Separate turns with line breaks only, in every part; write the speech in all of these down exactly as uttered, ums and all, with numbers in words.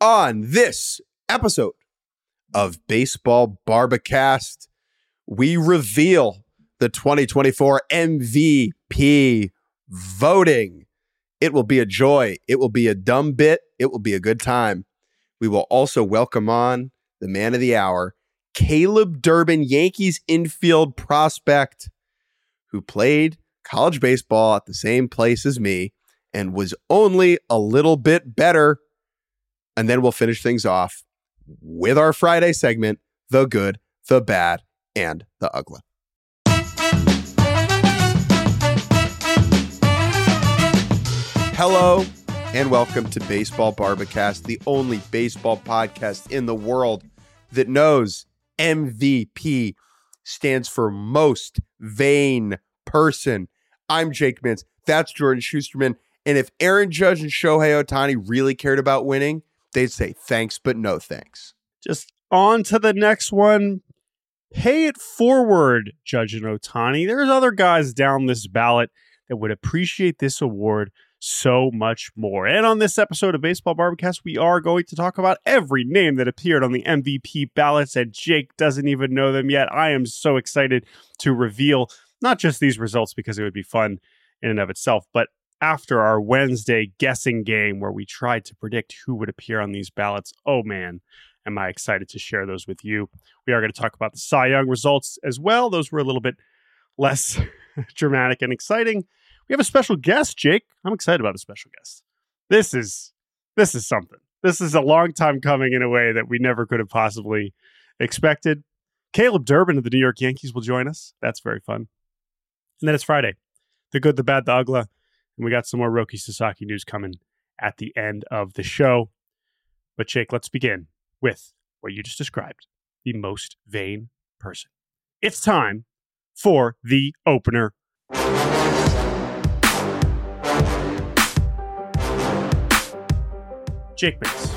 On this episode of Baseball Barbacast, we reveal the twenty twenty-four M V P voting. It will be a joy. It will be a dumb bit. It will be a good time. We will also welcome on the man of the hour, Caleb Durbin, Yankees infield prospect, who played college baseball at the same place as me and was only a little bit better. And then we'll finish things off with our Friday segment, The Good, The Bad, and The Ugly. Hello, and welcome to Baseball Barbacast, the only baseball podcast in the world that knows M V P stands for most vain person. I'm Jake Mintz. That's Jordan Schusterman. And if Aaron Judge and Shohei Ohtani really cared about winning, they'd say thanks, but no thanks.
Just on to the next one. Pay it forward, Judge and Ohtani. There's other guys down this ballot that would appreciate this award so much more. And on this episode of Baseball Barbacast, we are going to talk about every name that appeared on the M V P ballots, and Jake doesn't even know them yet. I am so excited to reveal not just these results because it would be fun in and of itself, but after our Wednesday guessing game where we tried to predict who would appear on these ballots. Oh man, am I excited to share those with you. We are going to talk about the Cy Young results as well. Those were a little bit less dramatic and exciting. We have a special guest, Jake. I'm excited about the special guest. This is this is something. This is a long time coming in a way that we never could have possibly expected. Caleb Durbin of the New York Yankees will join us. That's very fun. And then it's Friday. The Good, the Bad, the Ugly. And we got some more Roki Sasaki news coming at the end of the show. But Jake, let's begin with what you just described, the most vain person. It's time for the opener. Jake Mintz.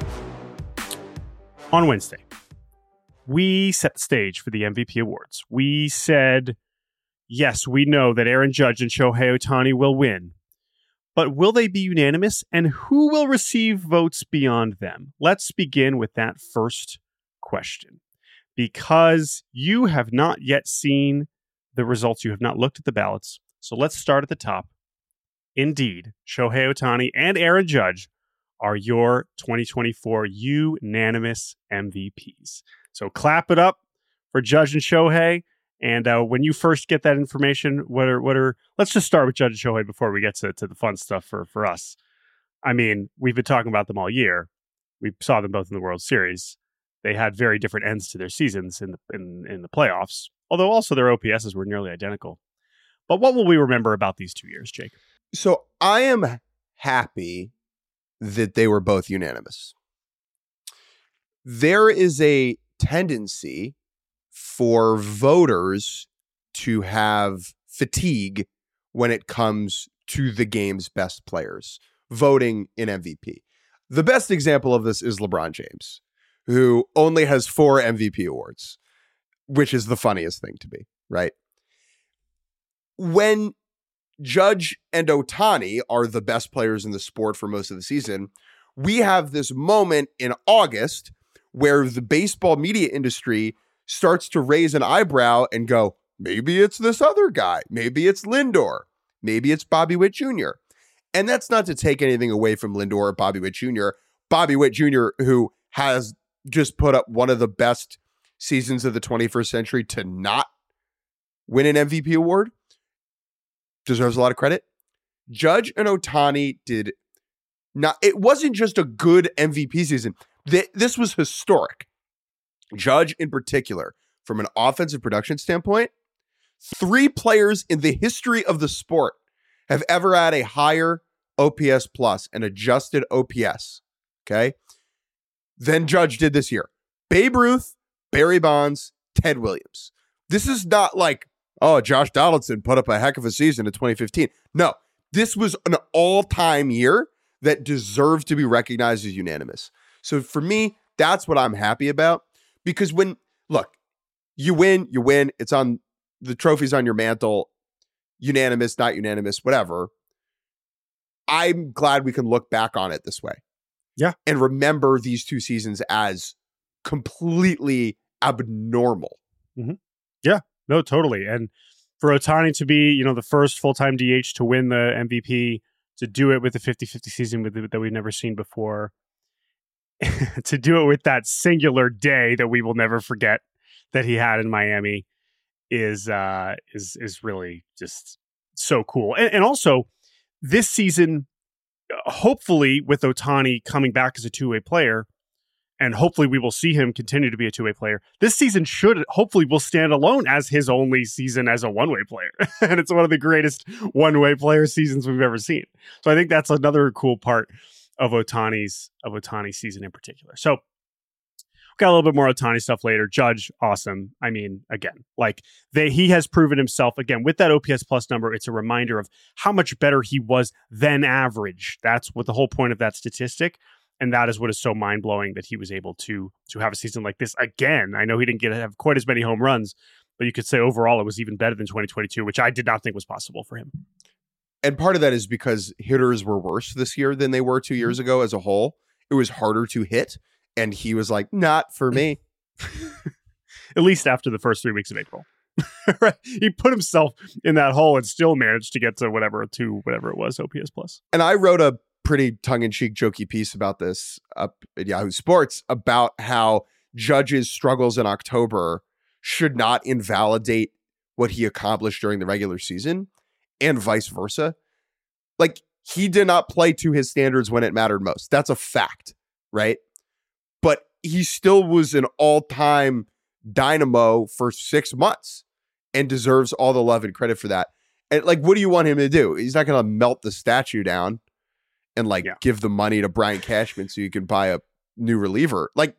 On Wednesday, we set the stage for the M V P awards. We said, yes, we know that Aaron Judge and Shohei Ohtani will win, but will they be unanimous, and who will receive votes beyond them? Let's begin with that first question, because you have not yet seen the results. You have not looked at the ballots. So let's start at the top. Indeed, Shohei Ohtani and Aaron Judge are your twenty twenty-four unanimous M V Ps. So clap it up for Judge and Shohei. And uh, when you first get that information, what are, what are, let's just start with Judge and Shohei before we get to, to the fun stuff for, for us. I mean, we've been talking about them all year. We saw them both in the World Series. They had very different ends to their seasons in the, in, in the playoffs, although also their O P S's were nearly identical. But what will we remember about these two years, Jake?
So I am happy that they were both unanimous. There is a tendency for voters to have fatigue when it comes to the game's best players voting in M V P. The best example of this is LeBron James, who only has four M V P awards, which is the funniest thing to me, right? When Judge and Ohtani are the best players in the sport for most of the season, we have this moment in August where the baseball media industry starts to raise an eyebrow and go, maybe it's this other guy. Maybe it's Lindor. Maybe it's Bobby Witt Junior And that's not to take anything away from Lindor or Bobby Witt Junior Bobby Witt Junior, who has just put up one of the best seasons of the twenty-first century to not win an M V P award, deserves a lot of credit. Judge and Ohtani did not, it wasn't just a good M V P season. This was historic. Judge in particular, from an offensive production standpoint, three players in the history of the sport have ever had a higher O P S plus, an adjusted O P S, okay, than Judge did this year. Babe Ruth, Barry Bonds, Ted Williams. This is not like, oh, Josh Donaldson put up a heck of a season in twenty fifteen. No, this was an all-time year that deserved to be recognized as unanimous. So for me, that's what I'm happy about. Because when, look, you win, you win. It's on, the trophy's on your mantle, unanimous, not unanimous, whatever. I'm glad we can look back on it this way.
Yeah.
And remember these two seasons as completely abnormal.
Mm-hmm. Yeah, no, totally. And for Ohtani to be, you know, the first full-time D H to win the M V P, to do it with a fifty-fifty season with, that we've never seen before, to do it with that singular day that we will never forget that he had in Miami is uh, is is really just so cool. And, and also, this season, hopefully with Ohtani coming back as a two-way player, and hopefully we will see him continue to be a two-way player, this season should hopefully will stand alone as his only season as a one-way player. And it's one of the greatest one-way player seasons we've ever seen. So I think that's another cool part of Ohtani's of Ohtani's season in particular. So got a little bit more Ohtani stuff later. Judge, awesome. I mean, again, like they he has proven himself again with that O P S plus number. It's a reminder of how much better he was than average. That's what the whole point of that statistic. And that is what is so mind-blowing that he was able to to have a season like this again. I know he didn't get to have quite as many home runs, but you could say overall it was even better than twenty twenty-two, which I did not think was possible for him.
And part of that is because hitters were worse this year than they were two years ago as a whole. It was harder to hit. And he was like, not for me.
At least after the first three weeks of April. Right? He put himself in that hole and still managed to get to whatever, to whatever it was, O P S plus.
And I wrote a pretty tongue-in-cheek, jokey piece about this up at Yahoo Sports about how Judge's struggles in October should not invalidate what he accomplished during the regular season and vice versa. Like, he did not play to his standards when it mattered most. That's a fact, right? But he still was an all-time dynamo for six months and deserves all the love and credit for that. And like, what do you want him to do? He's not going to melt the statue down and like yeah. give the money to Brian Cashman so you can buy a new reliever. Like,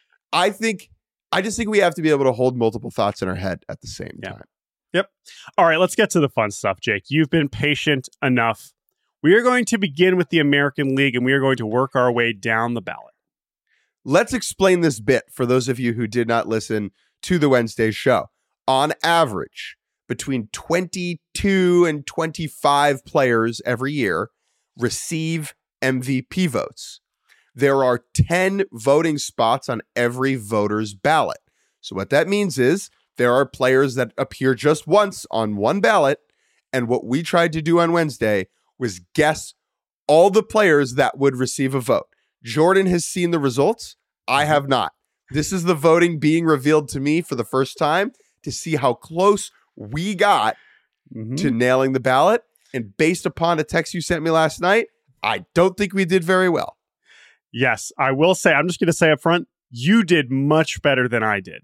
I think, I just think we have to be able to hold multiple thoughts in our head at the same
yeah.
time.
Yep. All right, let's get to the fun stuff, Jake. You've been patient enough. We are going to begin with the American League, and we are going to work our way down the ballot.
Let's explain this bit for those of you who did not listen to the Wednesday show. On average, between twenty-two and twenty-five players every year receive M V P votes. There are ten voting spots on every voter's ballot. So what that means is there are players that appear just once on one ballot. And what we tried to do on Wednesday was guess all the players that would receive a vote. Jordan has seen the results. I have not. This is the voting being revealed to me for the first time to see how close we got mm-hmm. to nailing the ballot. And based upon a text you sent me last night, I don't think we did very well.
Yes, I will say, I'm just going to say up front, you did much better than I did.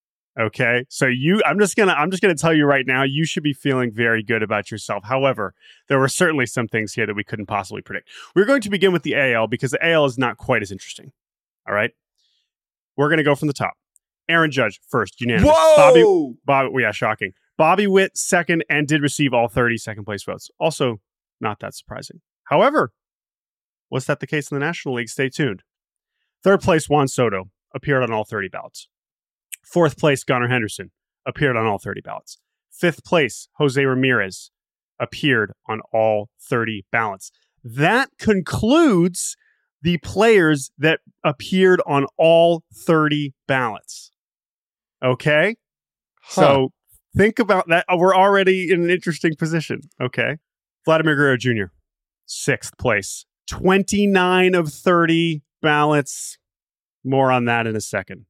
Okay, so you, I'm just gonna, I'm just gonna tell you right now, you should be feeling very good about yourself. However, there were certainly some things here that we couldn't possibly predict. We're going to begin with the A L because the A L is not quite as interesting. All right, we're gonna go from the top. Aaron Judge first, unanimous.
Whoa,
Bobby, Bobby, yeah, shocking. Bobby Witt second and did receive all thirty second place votes. Also, not that surprising. However, was that the case in the National League? Stay tuned. Third place, Juan Soto appeared on all thirty ballots. Fourth place, Gunnar Henderson, appeared on all thirty ballots. Fifth place, Jose Ramirez, appeared on all thirty ballots. That concludes the players that appeared on all thirty ballots. Okay? Huh. So think about that. We're already in an interesting position. Okay? Vladimir Guerrero Junior, sixth place. twenty-nine of thirty ballots. More on that in a second.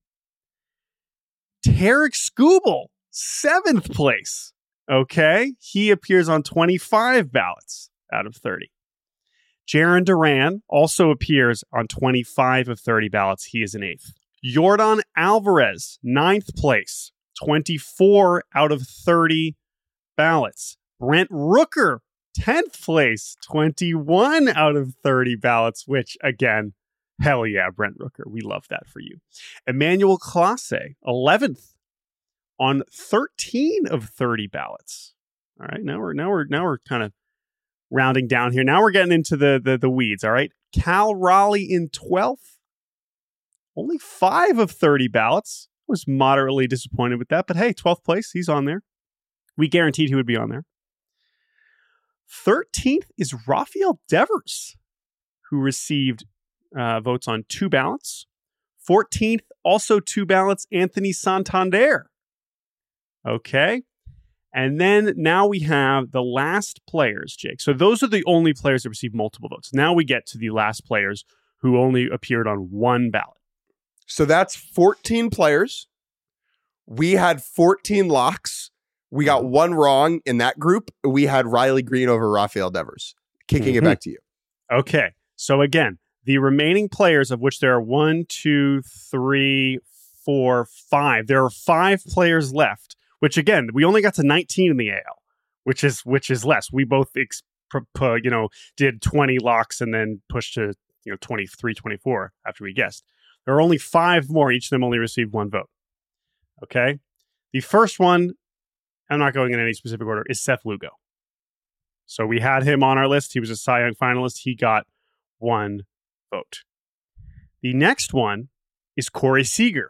Tarek Skubal, seventh place. Okay. He appears on twenty-five ballots out of thirty. Jarren Duran also appears on twenty-five of thirty ballots. He is an eighth. Yordan Alvarez, ninth place. twenty-four out of thirty ballots. Brent Rooker, tenth place. twenty-one out of thirty ballots, which again, hell yeah, Brent Rooker. We love that for you. Emmanuel Clase, eleventh on thirteen of thirty ballots. All right, now we're now we're now we're kind of rounding down here. Now we're getting into the the, the weeds. All right. Cal Raleigh in twelfth. Only five of thirty ballots. Was moderately disappointed with that, but hey, twelfth place, he's on there. We guaranteed he would be on there. thirteenth is Rafael Devers, who received uh, votes on two ballots. fourteenth, also two ballots, Anthony Santander. Okay. And then now we have the last players, Jake. So those are the only players that received multiple votes. Now we get to the last players who only appeared on one ballot.
So that's fourteen players. We had fourteen locks. We got one wrong in that group. We had Riley Green over Rafael Devers. Kicking mm-hmm. it back to you.
Okay. So again, the remaining players, of which there are one, two, three, four, five. There are five players left. Which again, we only got to nineteen in the A L, which is which is less. We both, ex- pr- you know, did twenty locks and then pushed to you know twenty-three, twenty-four after we guessed. There are only five more. Each of them only received one vote. Okay, the first one, I'm not going in any specific order, is Seth Lugo. So we had him on our list. He was a Cy Young finalist. He got one vote. The next one is Corey Seager.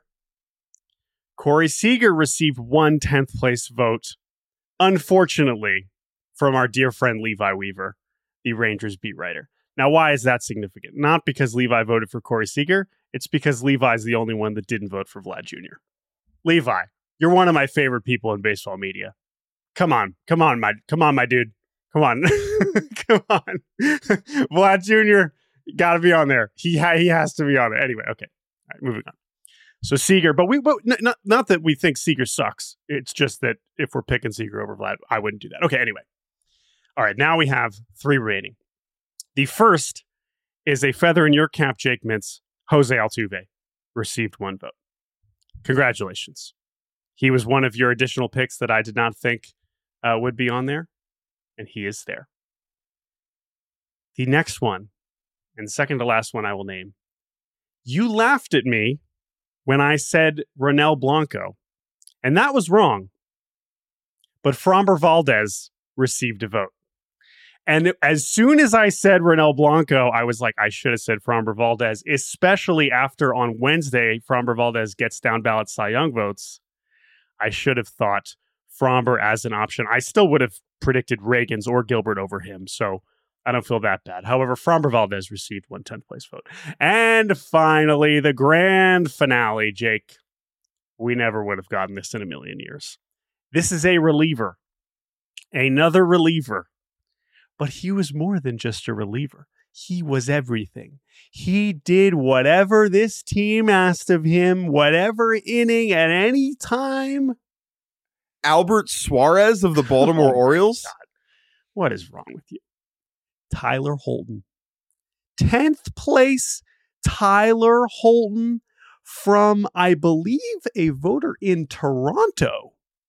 Corey Seager received one tenth place vote, unfortunately, from our dear friend Levi Weaver, the Rangers beat writer. Now, why is that significant? Not because Levi voted for Corey Seager. It's because Levi's the only one that didn't vote for Vlad Junior Levi, you're one of my favorite people in baseball media. Come on. Come on, my come on, my dude. Come on. Come on. Vlad Junior got to be on there. He, ha- he has to be on there. Anyway, okay. All right, moving on. So Seager, but we but not not that we think Seager sucks. It's just that if we're picking Seager over Vlad, I wouldn't do that. Okay, anyway. All right, now we have three remaining. The first is a feather in your cap, Jake Mintz. Jose Altuve received one vote. Congratulations. He was one of your additional picks that I did not think uh, would be on there, and he is there. The next one, and second to last one I will name. You laughed at me when I said Ronel Blanco, and that was wrong. But Framber Valdez received a vote. And as soon as I said Ronel Blanco, I was like, I should have said Framber Valdez, especially after on Wednesday, Framber Valdez gets down ballot Cy Young votes. I should have thought Framber as an option. I still would have predicted Reagans or Gilbert over him, so I don't feel that bad. However, Framber Valdez received one tenth place vote. And finally, the grand finale, Jake. We never would have gotten this in a million years. This is a reliever. Another reliever. But he was more than just a reliever. He was everything. He did whatever this team asked of him, whatever inning at any time.
Albert Suarez of the Baltimore oh Orioles?
God. What is wrong with you? Tyler Holton. tenth place, Tyler Holton from, I believe, a voter in Toronto.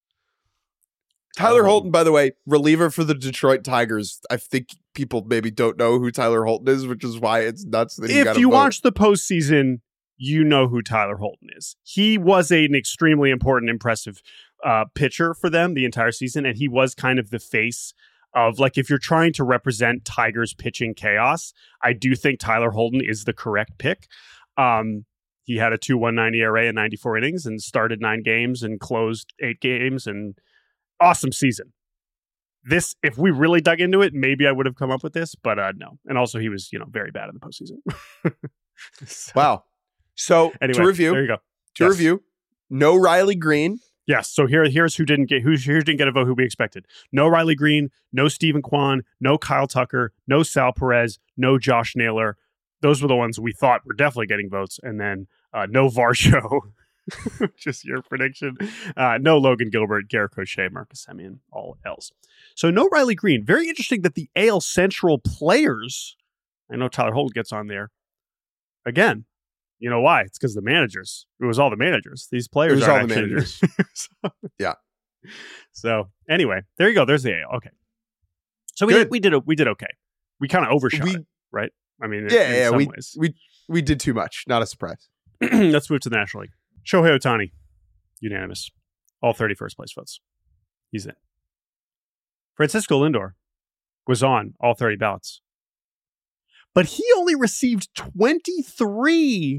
Tyler
um,
Holton, by the way, reliever for the Detroit Tigers. I think people maybe don't know who Tyler Holton is, which is why it's nuts that he got a
If you
vote.
watch the postseason, you know who Tyler Holton is. He was a, an extremely important, impressive uh, pitcher for them the entire season, and he was kind of the face of, like, if you're trying to represent Tigers pitching chaos, I do think Tyler Holton is the correct pick. Um, he had a two point one nine E R A in ninety-four innings and started nine games and closed eight games, and awesome season. This, if we really dug into it, maybe I would have come up with this, but uh, no. And also, he was, you know, very bad in the postseason.
so, wow. So
anyway,
to review,
there you go.
To
yes.
review, no Riley Green.
Yes. So here, here's who didn't get who here didn't get a vote who we expected. No Riley Green, no Stephen Kwan, no Kyle Tucker, no Sal Perez, no Josh Naylor. Those were the ones we thought were definitely getting votes, and then uh, no Varsho. Just your prediction. Uh, no Logan Gilbert, Garrett Crochet, Marcus Semien, all else. So no Riley Green. Very interesting that the A L Central players, I know Tyler Holton gets on there. Again, you know why? It's because the managers. It was all the managers. These players
it was
are
all
actually,
the managers.
so,
yeah.
So anyway, there you go. There's the A L. Okay. So we did, we did we did okay. We kind of overshot
we,
it, right? I mean,
yeah,
in, in
yeah.
some
We
ways.
we we did too much. Not a surprise.
Let's move to the National League. Shohei Ohtani, unanimous. All thirty-first place votes. He's in. Francisco Lindor was on all thirty ballots. But he only received twenty-three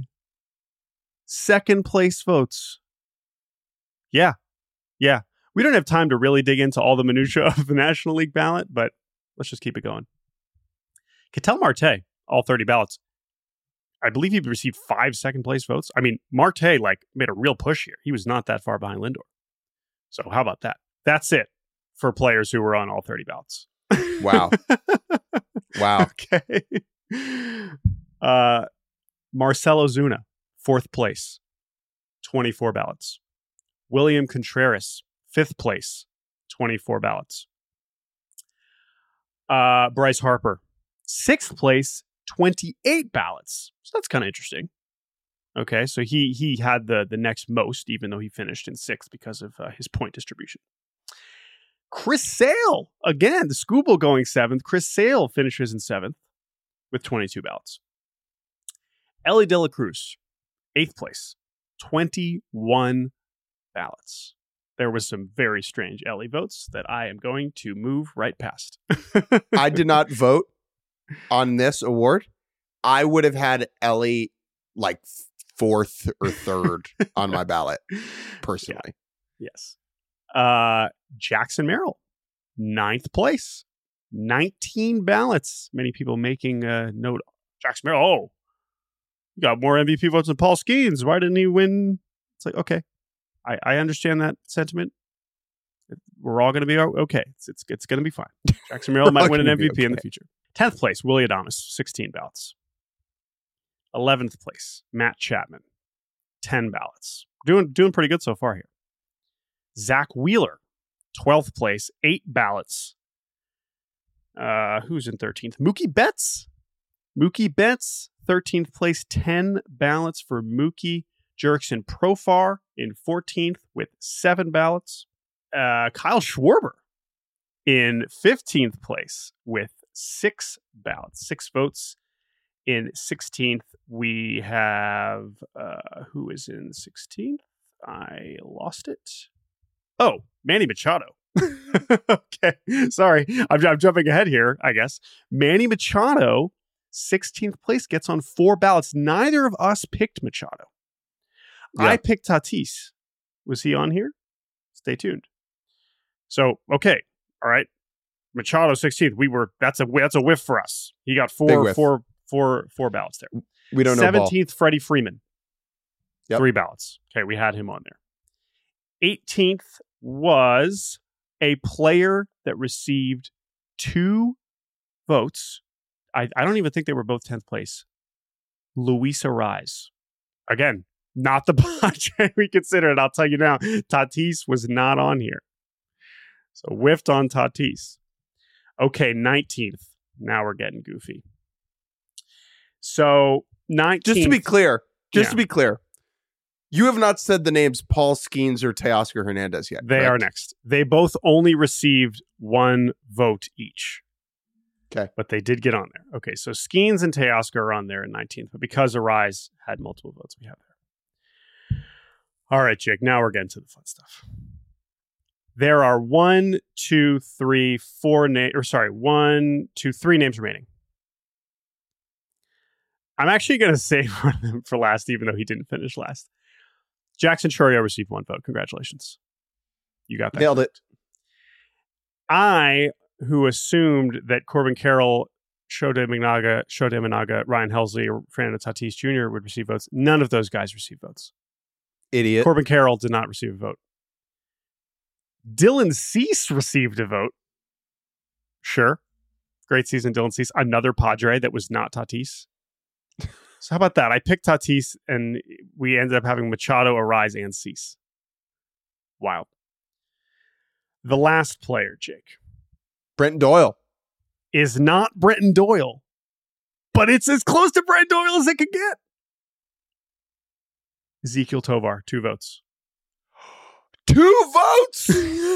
second place votes. Yeah. Yeah. We don't have time to really dig into all the minutiae of the National League ballot, but let's just keep it going. Ketel Marte, all thirty ballots. I believe he received five second place votes. I mean, Marte like made a real push here. He was not that far behind Lindor. So how about that? That's it for players who were on all thirty ballots.
Wow. Wow.
Okay. Uh, Marcelo Zuna, fourth place, twenty-four ballots. William Contreras, fifth place, twenty-four ballots. Uh, Bryce Harper, sixth place, twenty-eight ballots. So that's kind of interesting. Okay, so he he had the the next most, even though he finished in sixth because of uh, his point distribution. Chris Sale, again, the Scooble going seventh. Chris Sale finishes in seventh with twenty-two ballots. Ellie De La Cruz, eighth place, twenty-one ballots. There was some very strange Ellie votes that I am going to move right past.
I did not vote on this award. I would have had Ellie like fourth or third on my ballot, personally.
Yeah. Yes. Uh, Jackson Merrill, ninth place, nineteen ballots. Many people making a note. Jackson Merrill, oh, you got more M V P votes than Paul Skeens. Why didn't he win? It's like, okay, I, I understand that sentiment. We're all going to be okay. It's it's, it's going to be fine. Jackson Merrill might win an M V P okay. in the future. tenth place, Willie Adames, sixteen ballots. eleventh place, Matt Chapman, ten ballots. Doing doing pretty good so far here. Zach Wheeler, twelfth place, eight ballots. Uh, who's in thirteenth? Mookie Betts. Mookie Betts, thirteenth place, ten ballots for Mookie. Jurickson Profar in fourteenth with seven ballots. Uh, Kyle Schwarber in fifteenth place with six ballots, six votes. In sixteenth, we have, uh, who is in sixteenth? I lost it. Oh, Manny Machado. Okay, sorry. I'm, I'm jumping ahead here, I guess. Manny Machado, sixteenth place, gets on four ballots. Neither of us picked Machado. Yeah. I picked Tatis. Was he on here? Stay tuned. So, okay. All right. Machado, sixteenth. We were, that's a, that's a whiff for us. He got four, four, four, four ballots there.
We don't know.
seventeenth, Freddie Freeman.
Yep.
Three ballots. Okay, we had him on there. eighteenth was a player that received two votes. I, I don't even think they were both tenth place. Luis Arraez. Again, not the Padre we considered. I'll tell you now, Tatis was not on here. So whiffed on Tatis. Okay, nineteenth. Now we're getting goofy. So nineteenth.
Just to be clear, just
yeah.
to be clear, you have not said the names Paul Skeens or Teoscar Hernandez yet.
They
correct?
are next. They both only received one vote each.
Okay.
But they did get on there. Okay, so Skeens and Teoscar are on there in nineteenth, but because Arraez had multiple votes, we have there. All right, Jake, now we're getting to the fun stuff. There are one, two, three, four names, or sorry, one, two, three names remaining. I'm actually going to save one of them for last, even though he didn't finish last. Jackson Chourio received one vote. Congratulations. You got that.
Nailed
correct.
it.
I, who assumed that Corbin Carroll, Shohei Imanaga, Shohei Imanaga, Ryan Helsley, or Fernando Tatis Junior would receive votes. None of those guys received votes.
Idiot.
Corbin Carroll did not receive a vote. Dylan Cease received a vote. Sure. Great season, Dylan Cease. Another Padre that was not Tatis. So how about that? I picked Tatis, and we ended up having Machado, Arraez, and Cease. Wild. The last player, Jake.
Brenton Doyle.
Is not Brenton Doyle, but it's as close to Brenton Doyle as it could get. Ezequiel Tovar, two votes.
Two votes?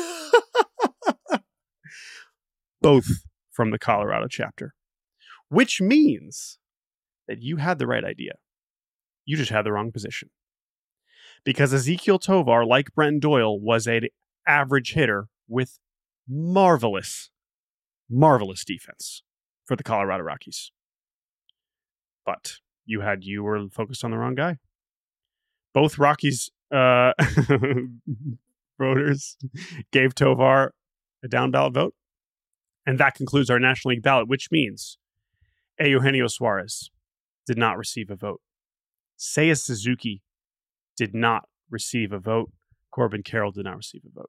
Both from the Colorado chapter. Which means that you had the right idea. You just had the wrong position. Because Ezequiel Tovar, like Brenton Doyle, was an average hitter with marvelous, marvelous defense for the Colorado Rockies. But you had you were focused on the wrong guy. Both Rockies uh, voters gave Tovar a down ballot vote. And that concludes our National League ballot, which means Eugenio Suarez did not receive a vote. Seiya Suzuki did not receive a vote. Corbin Carroll did not receive a vote.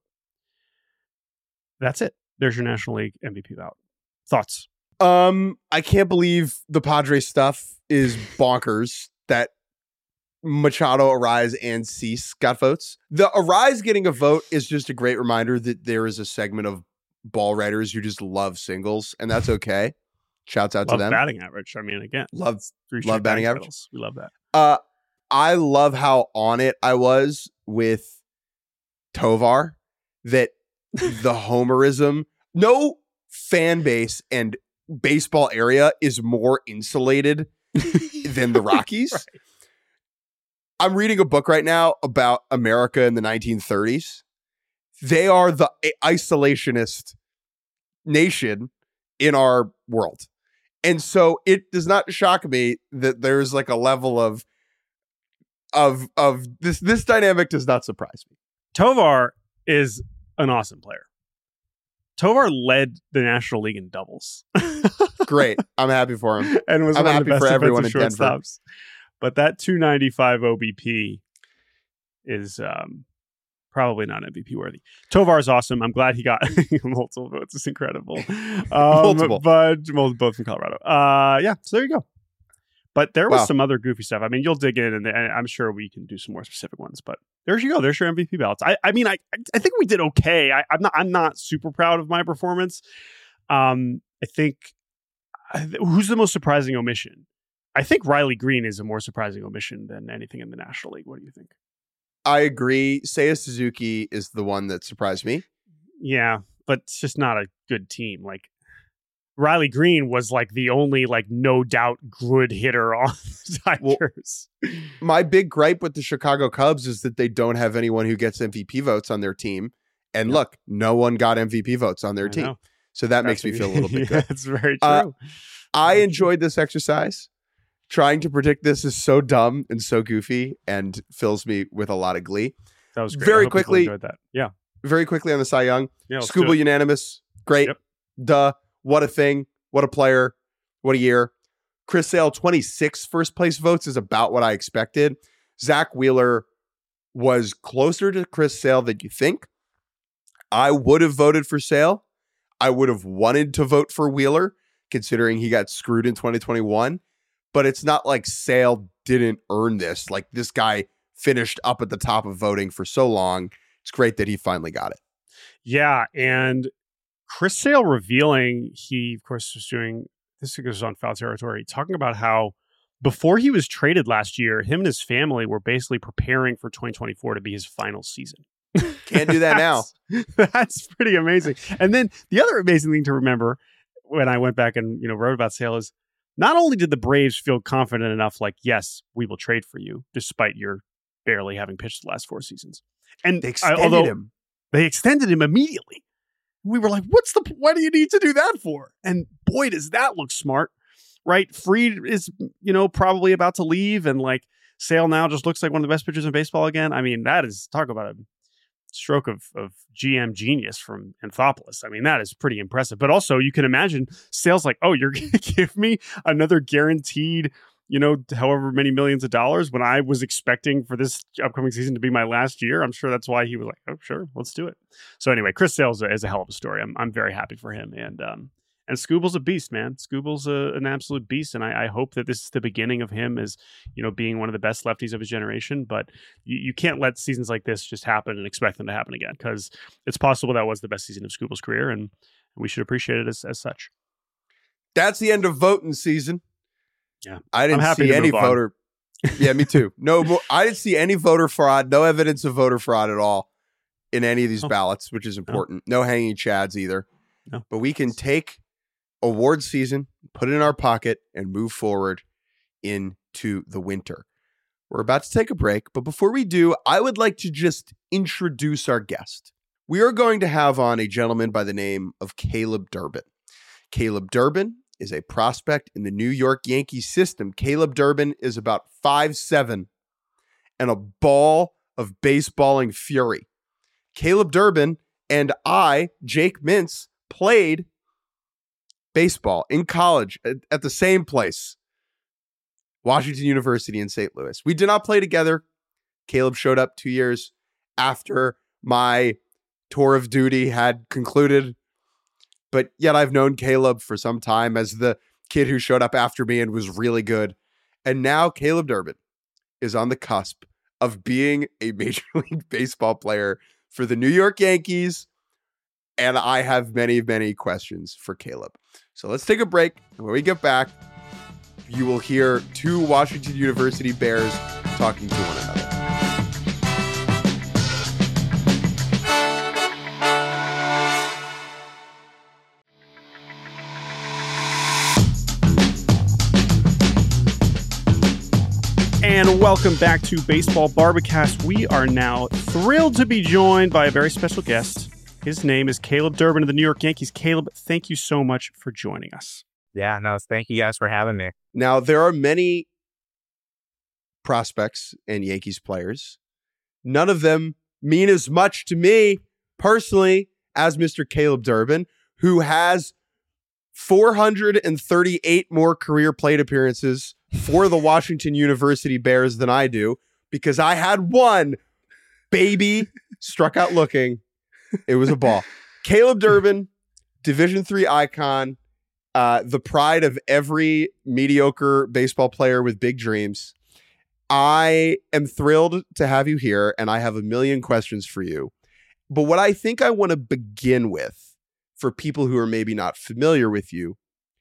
That's it. There's your National League M V P ballot. Thoughts?
Um, I can't believe the Padres stuff is bonkers that Machado, Arise, and Cease got votes. The Arise getting a vote is just a great reminder that there is a segment of ball writers who just love singles, and that's okay. Shouts out
love
to them.
Batting average. I mean, again,
love
three
love batting average.
Titles. We love that.
Uh, I love how on it I was with Tovar, that the homerism, no fan base and baseball area is more insulated than the Rockies. Right. I'm reading a book right now about America in the nineteen thirties. They are the isolationist nation in our world. And so it does not shock me that there's like a level of of of this this dynamic does not surprise me.
Tovar is an awesome player. Tovar led the National League in doubles.
Great. I'm happy for him.
And was
I'm
one
happy
of the best
for everyone in
defensive
Denver.
shortstops. But that two ninety-five O B P is um, probably not M V P worthy. Tovar is awesome. I'm glad he got multiple votes. It's incredible. Um,
multiple.
But well, both from Colorado. Uh, yeah, so there you go. But there was
Wow.
some other goofy stuff. I mean, you'll dig in, and, and I'm sure we can do some more specific ones. But there you go. There's your M V P ballots. I, I mean, I, I think we did okay. I, I'm not, I'm not super proud of my performance. Um, I think who's the most surprising omission? I think Riley Green is a more surprising omission than anything in the National League. What do you think?
I agree. Seiya Suzuki is the one that surprised me.
Yeah, but it's just not a good team. Like Riley Green was like the only like no doubt good hitter on the Tigers.
Well, my big gripe with the Chicago Cubs is that they don't have anyone who gets M V P votes on their team. And yep. look, no one got M V P votes on their I team. Know. So that
That's
makes me feel a little bit good.
That's very true.
Uh, I enjoyed this exercise. Trying to predict this is so dumb and so goofy and fills me with a lot of glee.
That was great.
Very quickly,
enjoyed that. Yeah.
Very quickly on the Cy Young.
Yeah,
Skubal unanimous. Great.
Yep.
Duh. What a thing. What a player. What a year. Chris Sale, twenty-six first place votes is about what I expected. Zach Wheeler was closer to Chris Sale than you think. I would have voted for Sale. I would have wanted to vote for Wheeler, considering he got screwed in twenty twenty-one. But it's not like Sale didn't earn this. Like this guy finished up at the top of voting for so long. It's great that he finally got it.
Yeah. And Chris Sale revealing he, of course, was doing this goes on Foul Territory, talking about how before he was traded last year, him and his family were basically preparing for twenty twenty-four to be his final season.
Can't do that now.
That's pretty amazing. And then the other amazing thing to remember when I went back and, you know, wrote about Sale is not only did the Braves feel confident enough, like, yes, we will trade for you, despite your barely having pitched the last four seasons. And
they extended
although
him.
They extended him immediately. We were like, what's the, why do you need to do that for? And boy, does that look smart, right? Fried is, you know, probably about to leave. And like Sale now just looks like one of the best pitchers in baseball again. I mean, that is, talk about a stroke of, of G M genius from Anthopoulos. I mean, that is pretty impressive. But also you can imagine Sale's like, oh, you're going to give me another guaranteed, you know, however many millions of dollars when I was expecting for this upcoming season to be my last year. I'm sure that's why he was like, oh, sure, let's do it. So anyway, Chris Sale is a, is a hell of a story. I'm I'm very happy for him. And um and Skubal's a beast, man. Skubal's a, an absolute beast. And I, I hope that this is the beginning of him as, you know, being one of the best lefties of his generation. But you, you can't let seasons like this just happen and expect them to happen again, because it's possible that was the best season of Skubal's career, and we should appreciate it as, as such.
That's the end of voting season.
Yeah,
I didn't see any voter. Yeah, me too. No, I didn't see any voter fraud. No evidence of voter fraud at all in any of these oh. ballots, which is important. No. no hanging chads either.
No.
But we can take award season, put it in our pocket, and move forward into the winter. We're about to take a break, but before we do, I would like to just introduce our guest. We are going to have on a gentleman by the name of Caleb Durbin. Caleb Durbin is a prospect in the New York Yankees system. Caleb Durbin is about five seven and a ball of baseballing fury. Caleb Durbin and I, Jake Mintz, played baseball in college at, at the same place. Washington University in Saint Louis. We did not play together. Caleb showed up two years after my tour of duty had concluded. But yet I've known Caleb for some time as the kid who showed up after me and was really good. And now Caleb Durbin is on the cusp of being a Major League Baseball player for the New York Yankees. And I have many, many questions for Caleb. So let's take a break. And when we get back, you will hear two Washington University Bears talking to one another.
And welcome back to Baseball Barbacast. We are now thrilled to be joined by a very special guest. His name is Caleb Durbin of the New York Yankees. Caleb, thank you so much for joining us.
Yeah, no, thank you guys for having me.
Now, there are many prospects and Yankees players. None of them mean as much to me personally as Mister Caleb Durbin, who has four hundred thirty-eight more career plate appearances for the Washington University Bears than I do, because I had one baby struck out looking. It was a ball. Caleb Durbin, Division three icon, uh, the pride of every mediocre baseball player with big dreams. I am thrilled to have you here, and I have a million questions for you. But what I think I want to begin with, for people who are maybe not familiar with you,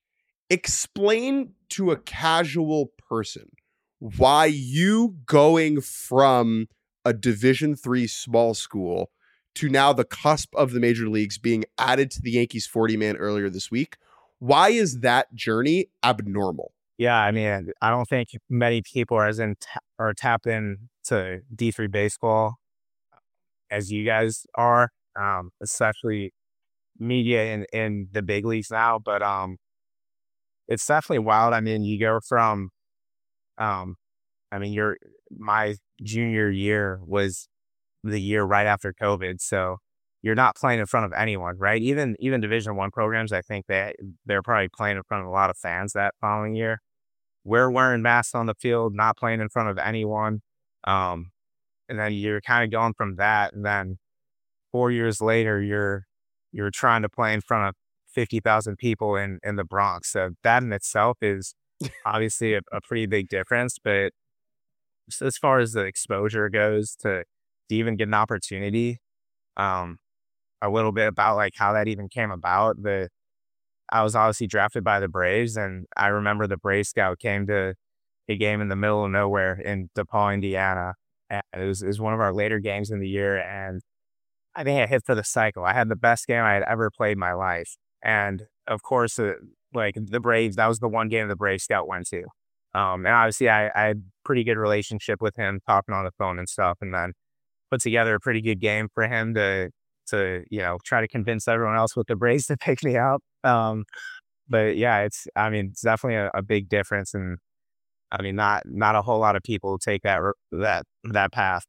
explain to a casual person why you going from a Division three small school to now the cusp of the major leagues being added to the Yankees forty man earlier this week. Why is that journey abnormal?
Yeah, I mean, I don't think many people are as in ta- are tapped in to D three baseball as you guys are, um, especially media in, in the big leagues now. But um, it's definitely wild. I mean, you go from, um, I mean, your my junior year was the year right after COVID, so you're not playing in front of anyone, right? Even even Division One programs, I think they they're probably playing in front of a lot of fans that following year. We're wearing masks on the field, not playing in front of anyone, um, and then you're kind of going from that, and then four years later, you're you're trying to play in front of fifty thousand people in in the Bronx. So that in itself is obviously a, a pretty big difference. But as far as the exposure goes, to to even get an opportunity, um, a little bit about like how that even came about. The I was obviously drafted by the Braves, and I remember the Brave Scout came to a game in the middle of nowhere in DePaul, Indiana. And it was, it was one of our later games in the year, and I think I hit for the cycle. I had the best game I had ever played in my life. And of course, uh, like the Braves, that was the one game the Brave Scout went to. Um, and obviously I, I had pretty good relationship with him, talking on the phone and stuff, and then put together a pretty good game for him to, to, you know, try to convince everyone else with the Braves to pick me up. Um, but yeah, it's, I mean, it's definitely a, a big difference. And I mean, not, not a whole lot of people take that, that, that path.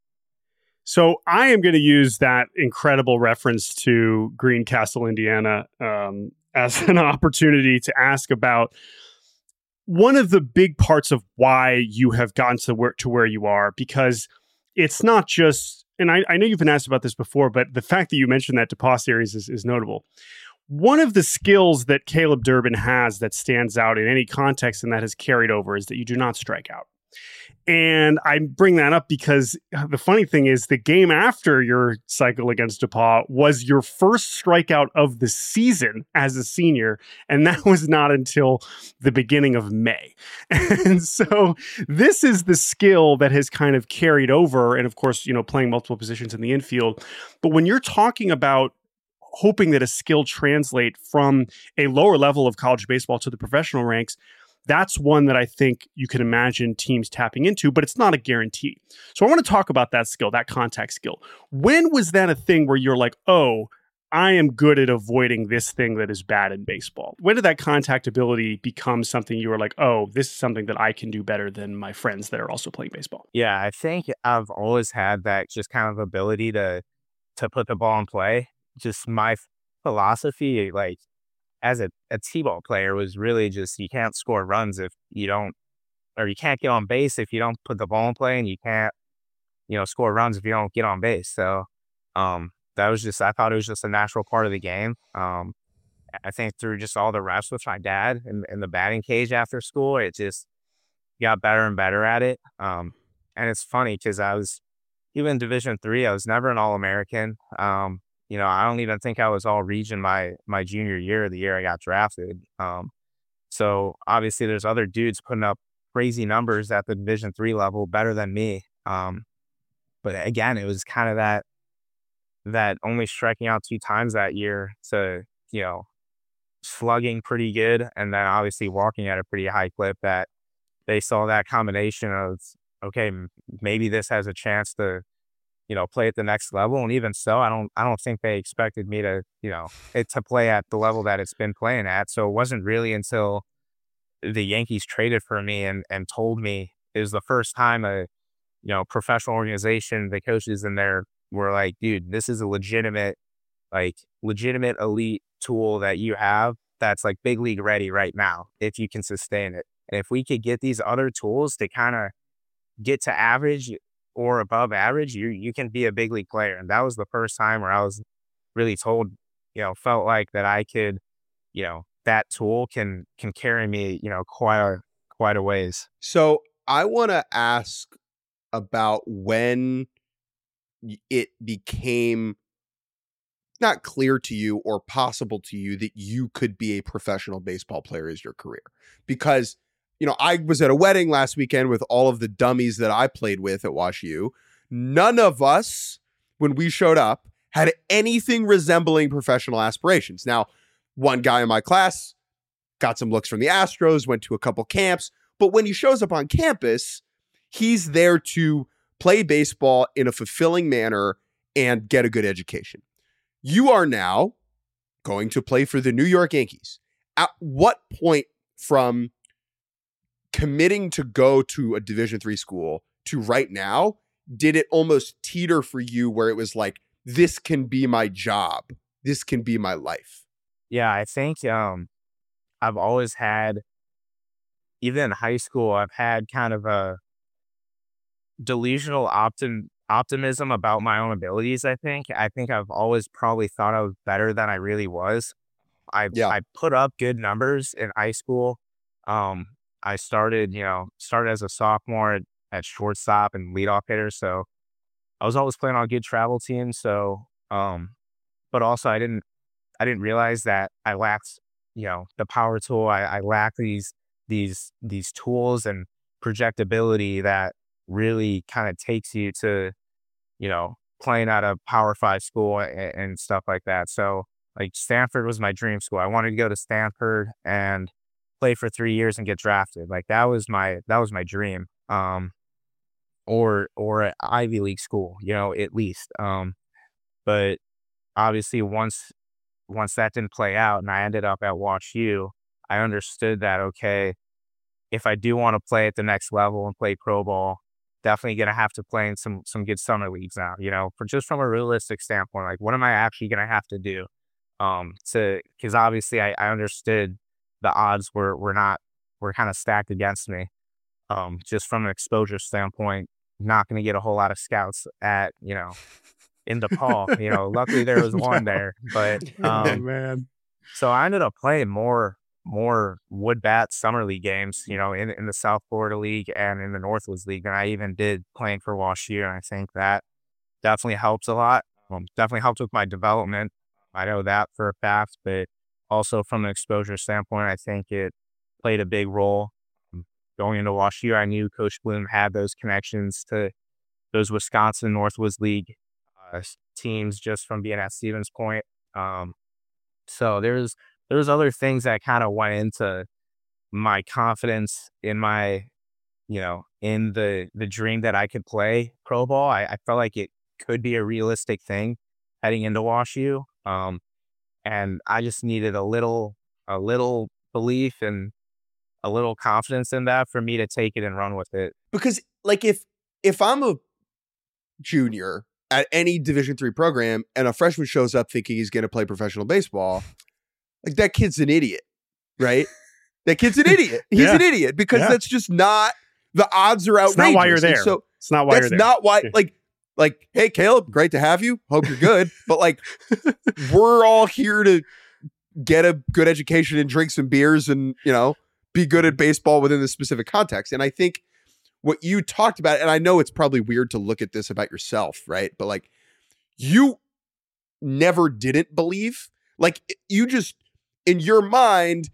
So I am going to use that incredible reference to Greencastle, Indiana, um, as an opportunity to ask about one of the big parts of why you have gotten to where, to where you are, because it's not just, and I, I know you've been asked about this before, but the fact that you mentioned that DePaul series is, is notable. One of the skills that Caleb Durbin has that stands out in any context and that has carried over is that you do not strike out. And I bring that up because the funny thing is the game after your cycle against DePaul was your first strikeout of the season as a senior. And that was not until the beginning of May. And so this is the skill that has kind of carried over. And of course, you know, playing multiple positions in the infield. But when you're talking about hoping that a skill translate from a lower level of college baseball to the professional ranks, that's one that I think you can imagine teams tapping into, but it's not a guarantee. So I want to talk about that skill, that contact skill. When was that a thing where you're like, oh, I am good at avoiding this thing that is bad in baseball? When did that contact ability become something you were like, oh, this is something that I can do better than my friends that are also playing baseball?
Yeah, I think I've always had that just kind of ability to to put the ball in play. Just my philosophy, like, as a, a T-ball player, was really just, you can't score runs if you don't or you can't get on base if you don't put the ball in play, and you can't, you know, score runs if you don't get on base. So um, that was just, I thought it was just a natural part of the game. Um, I think through just all the reps with my dad in, in the batting cage after school, it just got better and better at it. Um, and it's funny because I was, even in Division three, I was never an All-American. Um, you know, I don't even think I was All-Region my my junior year, the year I got drafted. Um, so obviously there's other dudes putting up crazy numbers at the Division three level better than me. Um, but again, it was kind of that, that only striking out two times that year to, you know, slugging pretty good, and then obviously walking at a pretty high clip, that they saw that combination of, okay, m- maybe this has a chance to, you know, play at the next level. And even so, I don't, I don't think they expected me to, you know, it to play at the level that it's been playing at. So it wasn't really until the Yankees traded for me and, and told me, it was the first time a, you know, professional organization, the coaches in there were like, dude, this is a legitimate, like legitimate elite tool that you have that's like big league ready right now, if you can sustain it. And if we could get these other tools to kind of get to average or above average, you you can be a big league player. And that was the first time where I was really told, you know, felt like that I could, you know, that tool can can carry me, you know, quite a, quite a ways.
So I want to ask about when y- it became not clear to you or possible to you that you could be a professional baseball player as your career. Because, you know, I was at a wedding last weekend with all of the dummies that I played with at Wash U. None of us, when we showed up, had anything resembling professional aspirations. Now, one guy in my class got some looks from the Astros, went to a couple camps, but when he shows up on campus, he's there to play baseball in a fulfilling manner and get a good education. You are now going to play for the New York Yankees. At what point from committing to go to a Division three school to right now did it almost teeter for you where it was like, this can be my job, this can be my life?
Yeah, I think um, I've always had, even in high school, I've had kind of a delusional optim- optimism about my own abilities. I think I think I've always probably thought I was better than I really was. I
Yeah.
I put up good numbers in high school. Um, I started, you know, started as a sophomore at, at shortstop and leadoff hitter. So I was always playing on good travel teams. So, um, but also I didn't I didn't realize that I lacked, you know, the power tool. I, I lacked these these these tools and projectability that really kind of takes you to, you know, playing at a Power Five school and, and stuff like that. So, like Stanford was my dream school. I wanted to go to Stanford and play for three years and get drafted. Like that was my that was my dream. Um, or or an Ivy League school, you know, at least. Um, but obviously once once that didn't play out and I ended up at Wash U, I understood that, okay, if I do want to play at the next level and play pro ball, definitely going to have to play in some some good summer leagues now, you know, for just from a realistic standpoint, like what am I actually going to have to do? Um, to, cause obviously I, I understood the odds were, were not, were kind of stacked against me. Um, just from an exposure standpoint, not going to get a whole lot of scouts at, you know, in DePaul, you know, luckily there was one there, but, um,
Oh man.
so I ended up playing more, more wood bat summer league games, you know, in, in the South Florida League and in the Northwoods League. And I even did playing for Wash U. And I think that definitely helps a lot. Um, definitely helped with my development. I know that for a fact, but also from an exposure standpoint, I think it played a big role. Um, Going into Wash U, I knew Coach Bloom had those connections to those Wisconsin Northwoods League uh, teams just from being at Stevens Point. Um, so there's there's other things that kind of went into my confidence in my, you know, in the the dream that I could play pro ball. I, I felt like it could be a realistic thing heading into Wash U. Um, and I just needed a little a little belief and a little confidence in that for me to take it and run with it.
Because like if if I'm a junior at any Division three program and a freshman shows up thinking he's going to play professional baseball, like that kid's an idiot, right? That kid's an idiot. He's
Yeah.
an idiot because
Yeah.
that's just not The odds are outrageous.
It's not why you're there.
And so
it's not why
that's
you're there.
not why, like, like, hey, Caleb, great to have you. Hope you're good. But like, we're all here to get a good education and drink some beers and, you know, be good at baseball within the specific context. And I think what you talked about, and I know it's probably weird to look at this about yourself, right? But like, you never didn't believe, like, you just, in your mind,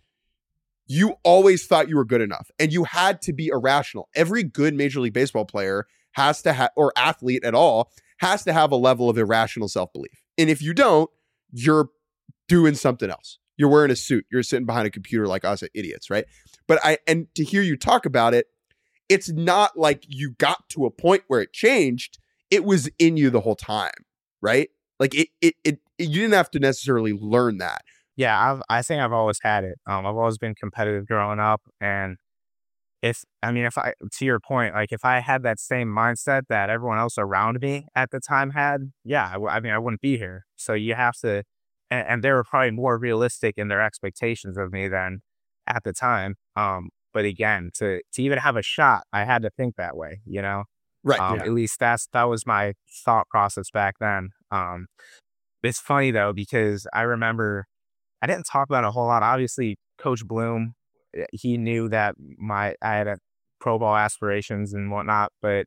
you always thought you were good enough and you had to be irrational. Every good Major League Baseball player has to have, or athlete at all, has to have a level of irrational self-belief. And if you don't, you're doing something else. You're wearing a suit. You're sitting behind a computer like us idiots, right? But I, and to hear you talk about it, it's not like you got to a point where it changed. It was in you the whole time, right? Like it, it, it, it you didn't have to necessarily learn that.
Yeah, I've, I think I've always had it. Um, I've always been competitive growing up. And if, I mean, if I, to your point, like if I had that same mindset that everyone else around me at the time had, yeah, I, w- I mean, I wouldn't be here. So you have to, and, and they were probably more realistic in their expectations of me than at the time. Um, but again, to, to even have a shot, I had to think that way, you know?
Right.
Um,
yeah.
At least that's, that was my thought process back then. Um, it's funny though, because I remember, I didn't talk about it a whole lot. Obviously, Coach Bloom, he knew that my I had a pro ball aspirations and whatnot, but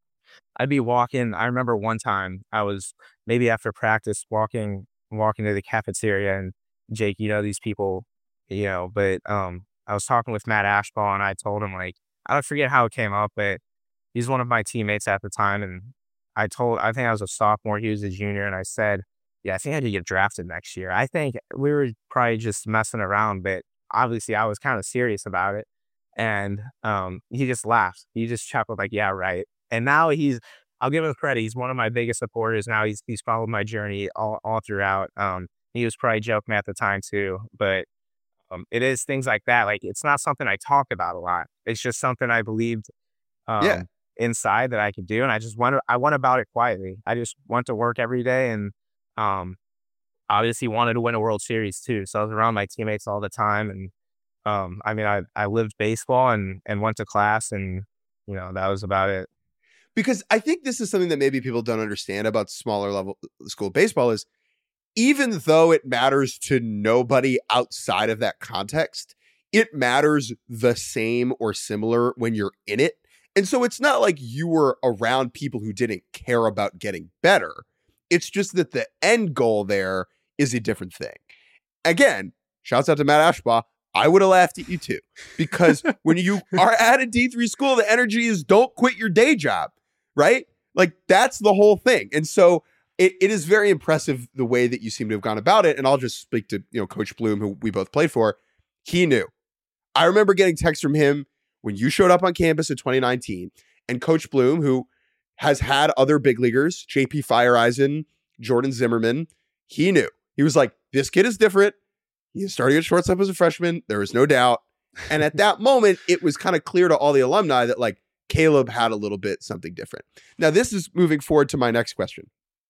I'd be walking. I remember one time I was maybe after practice walking walking to the cafeteria, and Jake, you know these people, you know, but um, I was talking with Matt Ashball, and I told him, like, I don't forget how it came up, but he's one of my teammates at the time, and I told I think I was a sophomore, he was a junior, and I said, yeah, I think I could get drafted next year. I think we were probably just messing around, but obviously I was kind of serious about it. And um, he just laughed. He just chuckled like, yeah, right. And now he's, I'll give him credit. He's one of my biggest supporters. Now he's he's followed my journey all, all throughout. Um, he was probably joking at the time too, but um, it is things like that. Like, it's not something I talk about a lot. It's just something I believed um,
Yeah.
inside that I could do. And I just went, I went about it quietly. I just went to work every day and Um, obviously wanted to win a World Series too. So I was around my teammates all the time. And, um, I mean, I, I lived baseball and, and went to class and, you know, that was about it.
Because I think this is something that maybe people don't understand about smaller level school baseball is, even though it matters to nobody outside of that context, it matters the same or similar when you're in it. And so it's not like you were around people who didn't care about getting better. It's just that the end goal there is a different thing. Again, shouts out to Matt Ashbaugh. I would have laughed at you too, because when you are at a D three school, the energy is don't quit your day job, right? Like, that's the whole thing. And so it, it is very impressive the way that you seem to have gone about it. And I'll just speak to, you know, Coach Bloom, who we both played for. He knew. I remember getting texts from him when you showed up on campus in twenty nineteen, and Coach Bloom, who has had other big leaguers, J P Fireeisen, Jordan Zimmerman. He knew. He was like, this kid is different. He is starting at shortstop as a freshman. There is no doubt. And at that moment, it was kind of clear to all the alumni that, like, Caleb had a little bit something different. Now, this is moving forward to my next question.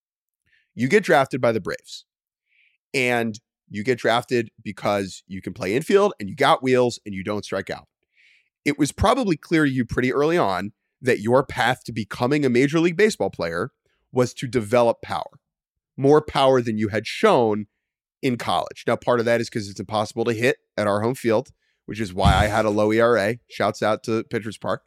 You get drafted by the Braves, and you get drafted because you can play infield and you got wheels and you don't strike out. It was probably clear to you pretty early on that your path to becoming a Major League Baseball player was to develop power, more power than you had shown in college. Now, part of that is because it's impossible to hit at our home field, which is why I had a low E R A. Shouts out to Pitchers Park.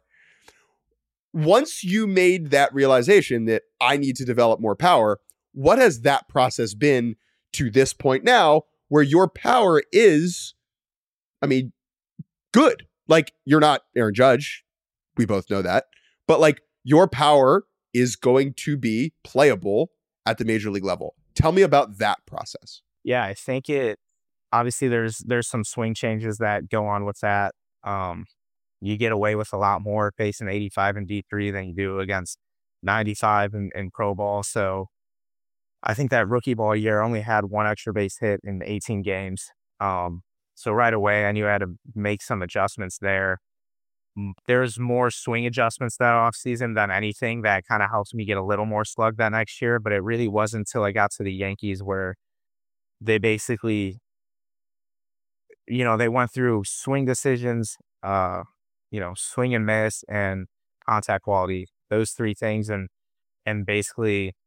Once you made that realization that I need to develop more power, what has that process been to this point now, where your power is, I mean, good? Like, you're not Aaron Judge. We both know that. But like, your power is going to be playable at the major league level. Tell me about that process.
Yeah, I think it, obviously there's, there's some swing changes that go on with that. Um, you get away with a lot more facing eighty-five in D three than you do against ninety-five in, in pro ball. So I think that rookie ball year only had one extra base hit in eighteen games. Um, so right away I knew I had to make some adjustments there. There's more swing adjustments that offseason than anything that kind of helps me get a little more slug that next year. But it really wasn't until I got to the Yankees where they basically, you know, they went through swing decisions, uh, you know, swing and miss and contact quality, those three things. And, and basically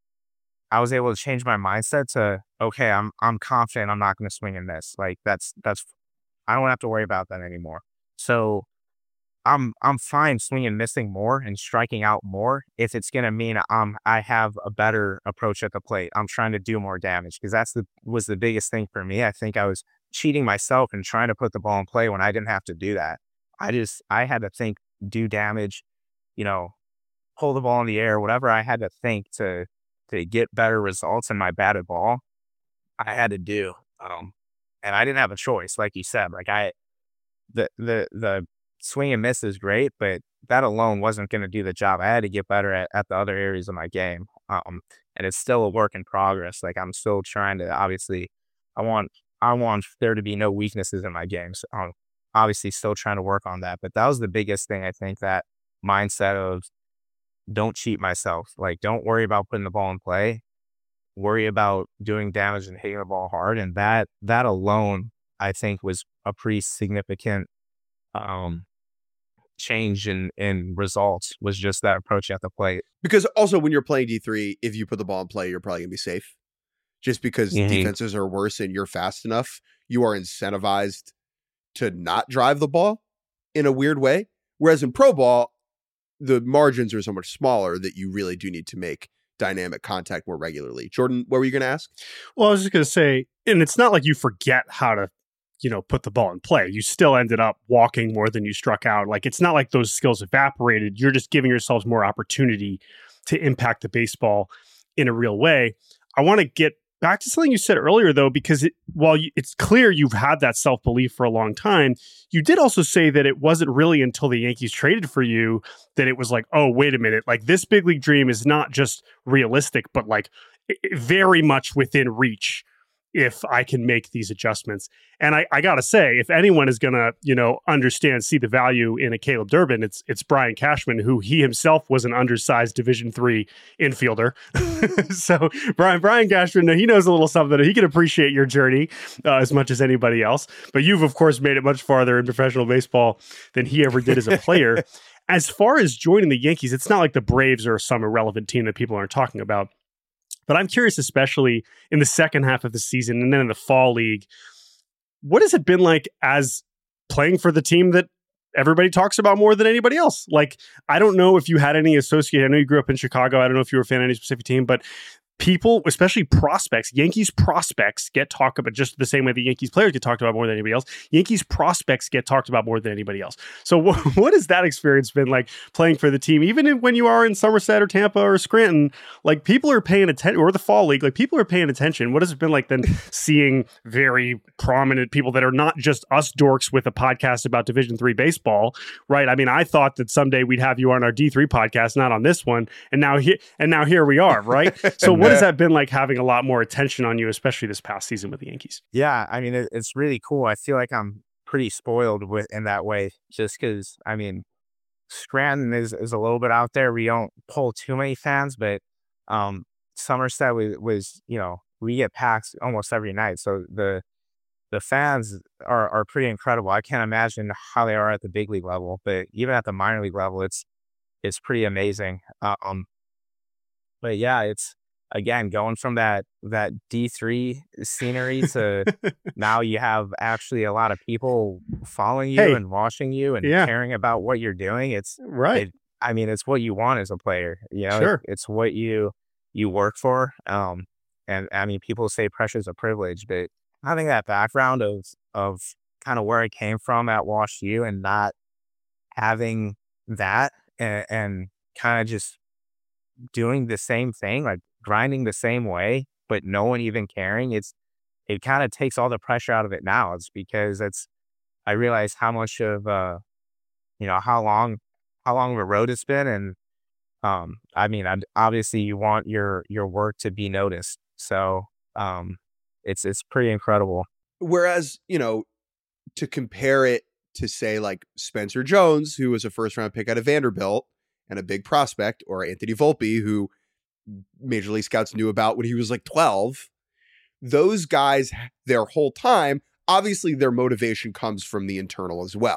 I was able to change my mindset to, okay, I'm, I'm confident I'm not going to swing and miss. Like that's, that's, I don't have to worry about that anymore. So I'm, I'm fine swinging and missing more and striking out more if it's going to mean um, I have a better approach at the plate. I'm trying to do more damage, because that's the, was the biggest thing for me. I think I was cheating myself and trying to put the ball in play when I didn't have to do that. I just, I had to think, do damage, you know, pull the ball in the air, whatever I had to think to, to get better results in my batted ball, I had to do. Um, and I didn't have a choice. Like you said, like I, the, the, the swing and miss is great, but that alone wasn't going to do the job. I had to get better at, at the other areas of my game. Um, and it's still a work in progress. Like I'm still trying to, obviously, I want, I want there to be no weaknesses in my game. So I'm obviously still trying to work on that. But that was the biggest thing. I think that mindset of don't cheat myself. Like don't worry about putting the ball in play. Worry about doing damage and hitting the ball hard. And that, that alone, I think was a pretty significant, um, change in, in results, was just that approach at the plate.
Because also when you're playing D three, if you put the ball in play, you're probably gonna be safe. Just because mm-hmm. defenses are worse and you're fast enough, you are incentivized to not drive the ball in a weird way. Whereas in pro ball, the margins are so much smaller that you really do need to make dynamic contact more regularly. Jordan, what were you going to ask?
Well, I was just going to say, and it's not like you forget how to, you know, put the ball in play. You still ended up walking more than you struck out. Like, it's not like those skills evaporated. You're just giving yourselves more opportunity to impact the baseball in a real way. I want to get back to something you said earlier, though, because it, while you, it's clear you've had that self-belief for a long time, you did also say that it wasn't really until the Yankees traded for you that it was like, oh, wait a minute, like this big league dream is not just realistic, but like very much within reach if I can make these adjustments. And I, I got to say, if anyone is going to, you know, understand, see the value in a Caleb Durbin, it's it's Brian Cashman, who he himself was an undersized Division three infielder. So Brian Brian Cashman, he knows a little something that he can appreciate your journey uh, as much as anybody else. But you've, of course, made it much farther in professional baseball than he ever did as a player. As far as joining the Yankees, it's not like the Braves are some irrelevant team that people aren't talking about. But I'm curious, especially in the second half of the season and then in the fall league, what has it been like as playing for the team that everybody talks about more than anybody else? Like, I don't know if you had any associated. I know you grew up in Chicago. I don't know if you were a fan of any specific team, but people, especially prospects, Yankees prospects get talked about just the same way the Yankees players get talked about more than anybody else. Yankees prospects get talked about more than anybody else. So wh- what has that experience been like playing for the team? Even if, when you are in Somerset or Tampa or Scranton, like people are paying attention, or the fall league, like people are paying attention. What has it been like then seeing very prominent people that are not just us dorks with a podcast about Division three baseball, right? I mean, I thought that someday we'd have you on our D three podcast, not on this one. And now, he- and now here we are, right? So what has that been like having a lot more attention on you, especially this past season with the Yankees?
Yeah, I mean, it, it's really cool. I feel like I'm pretty spoiled with in that way, just because, I mean, Scranton is, is a little bit out there. We don't pull too many fans, but um, Somerset was, was, you know, we get packs almost every night. So the the fans are, are pretty incredible. I can't imagine how they are at the big league level, but even at the minor league level, it's it's pretty amazing. Um, but yeah, it's, again, going from that that D three scenery to now you have actually a lot of people following you hey, and watching you and yeah. caring about what you're doing. It's
right.
It, I mean, it's what you want as a player. You know,
sure.
it, it's what you you work for. Um, and I mean, people say pressure's a privilege, but having that background of of kind of where I came from at Wash U and not having that and, and kind of just doing the same thing, like grinding the same way, but no one even caring. It's, it kind of takes all the pressure out of it now. It's because it's, I realize how much of, uh, you know, how long, how long of a road it's been. And, um, I mean, I, obviously you want your, your work to be noticed. So, um, it's, it's pretty incredible.
Whereas, you know, to compare it to say like Spencer Jones, who was a first round pick out of Vanderbilt and a big prospect, or Anthony Volpe, who Major League Scouts knew about when he was like twelve. Those guys, their whole time, obviously their motivation comes from the internal as well.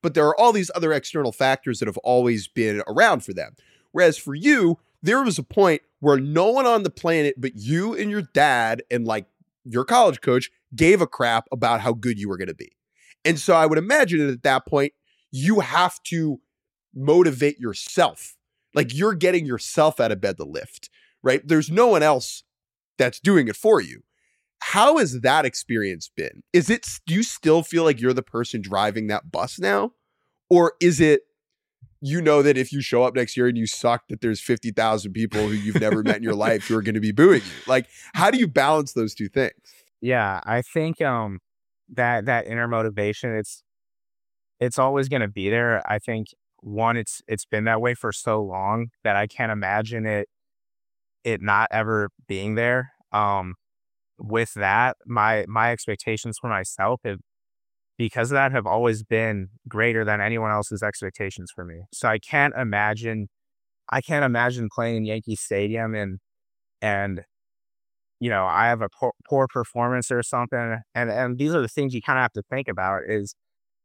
but there are all these other external factors that have always been around for them. Whereas for you, there was a point where no one on the planet but you and your dad and like your college coach gave a crap about how good you were going to be. And so I would imagine that at that point, you have to motivate yourself. Like you're getting yourself out of bed to lift, right? There's no one else that's doing it for you. How has that experience been? Is it, do you still feel like you're the person driving that bus now? Or is it, you know that if you show up next year and you suck, that there's fifty thousand people who you've never met in your life who are going to be booing you? Like, how do you balance those two things?
Yeah, I think um, that that inner motivation, it's it's always going to be there. I think one, it's it's been that way for so long that I can't imagine it it not ever being there. Um, with that, my my expectations for myself have, because of that, have always been greater than anyone else's expectations for me. So I can't imagine, I can't imagine playing in Yankee Stadium and, and, you know, I have a poor, poor performance or something. And, and these are the things you kind of have to think about is,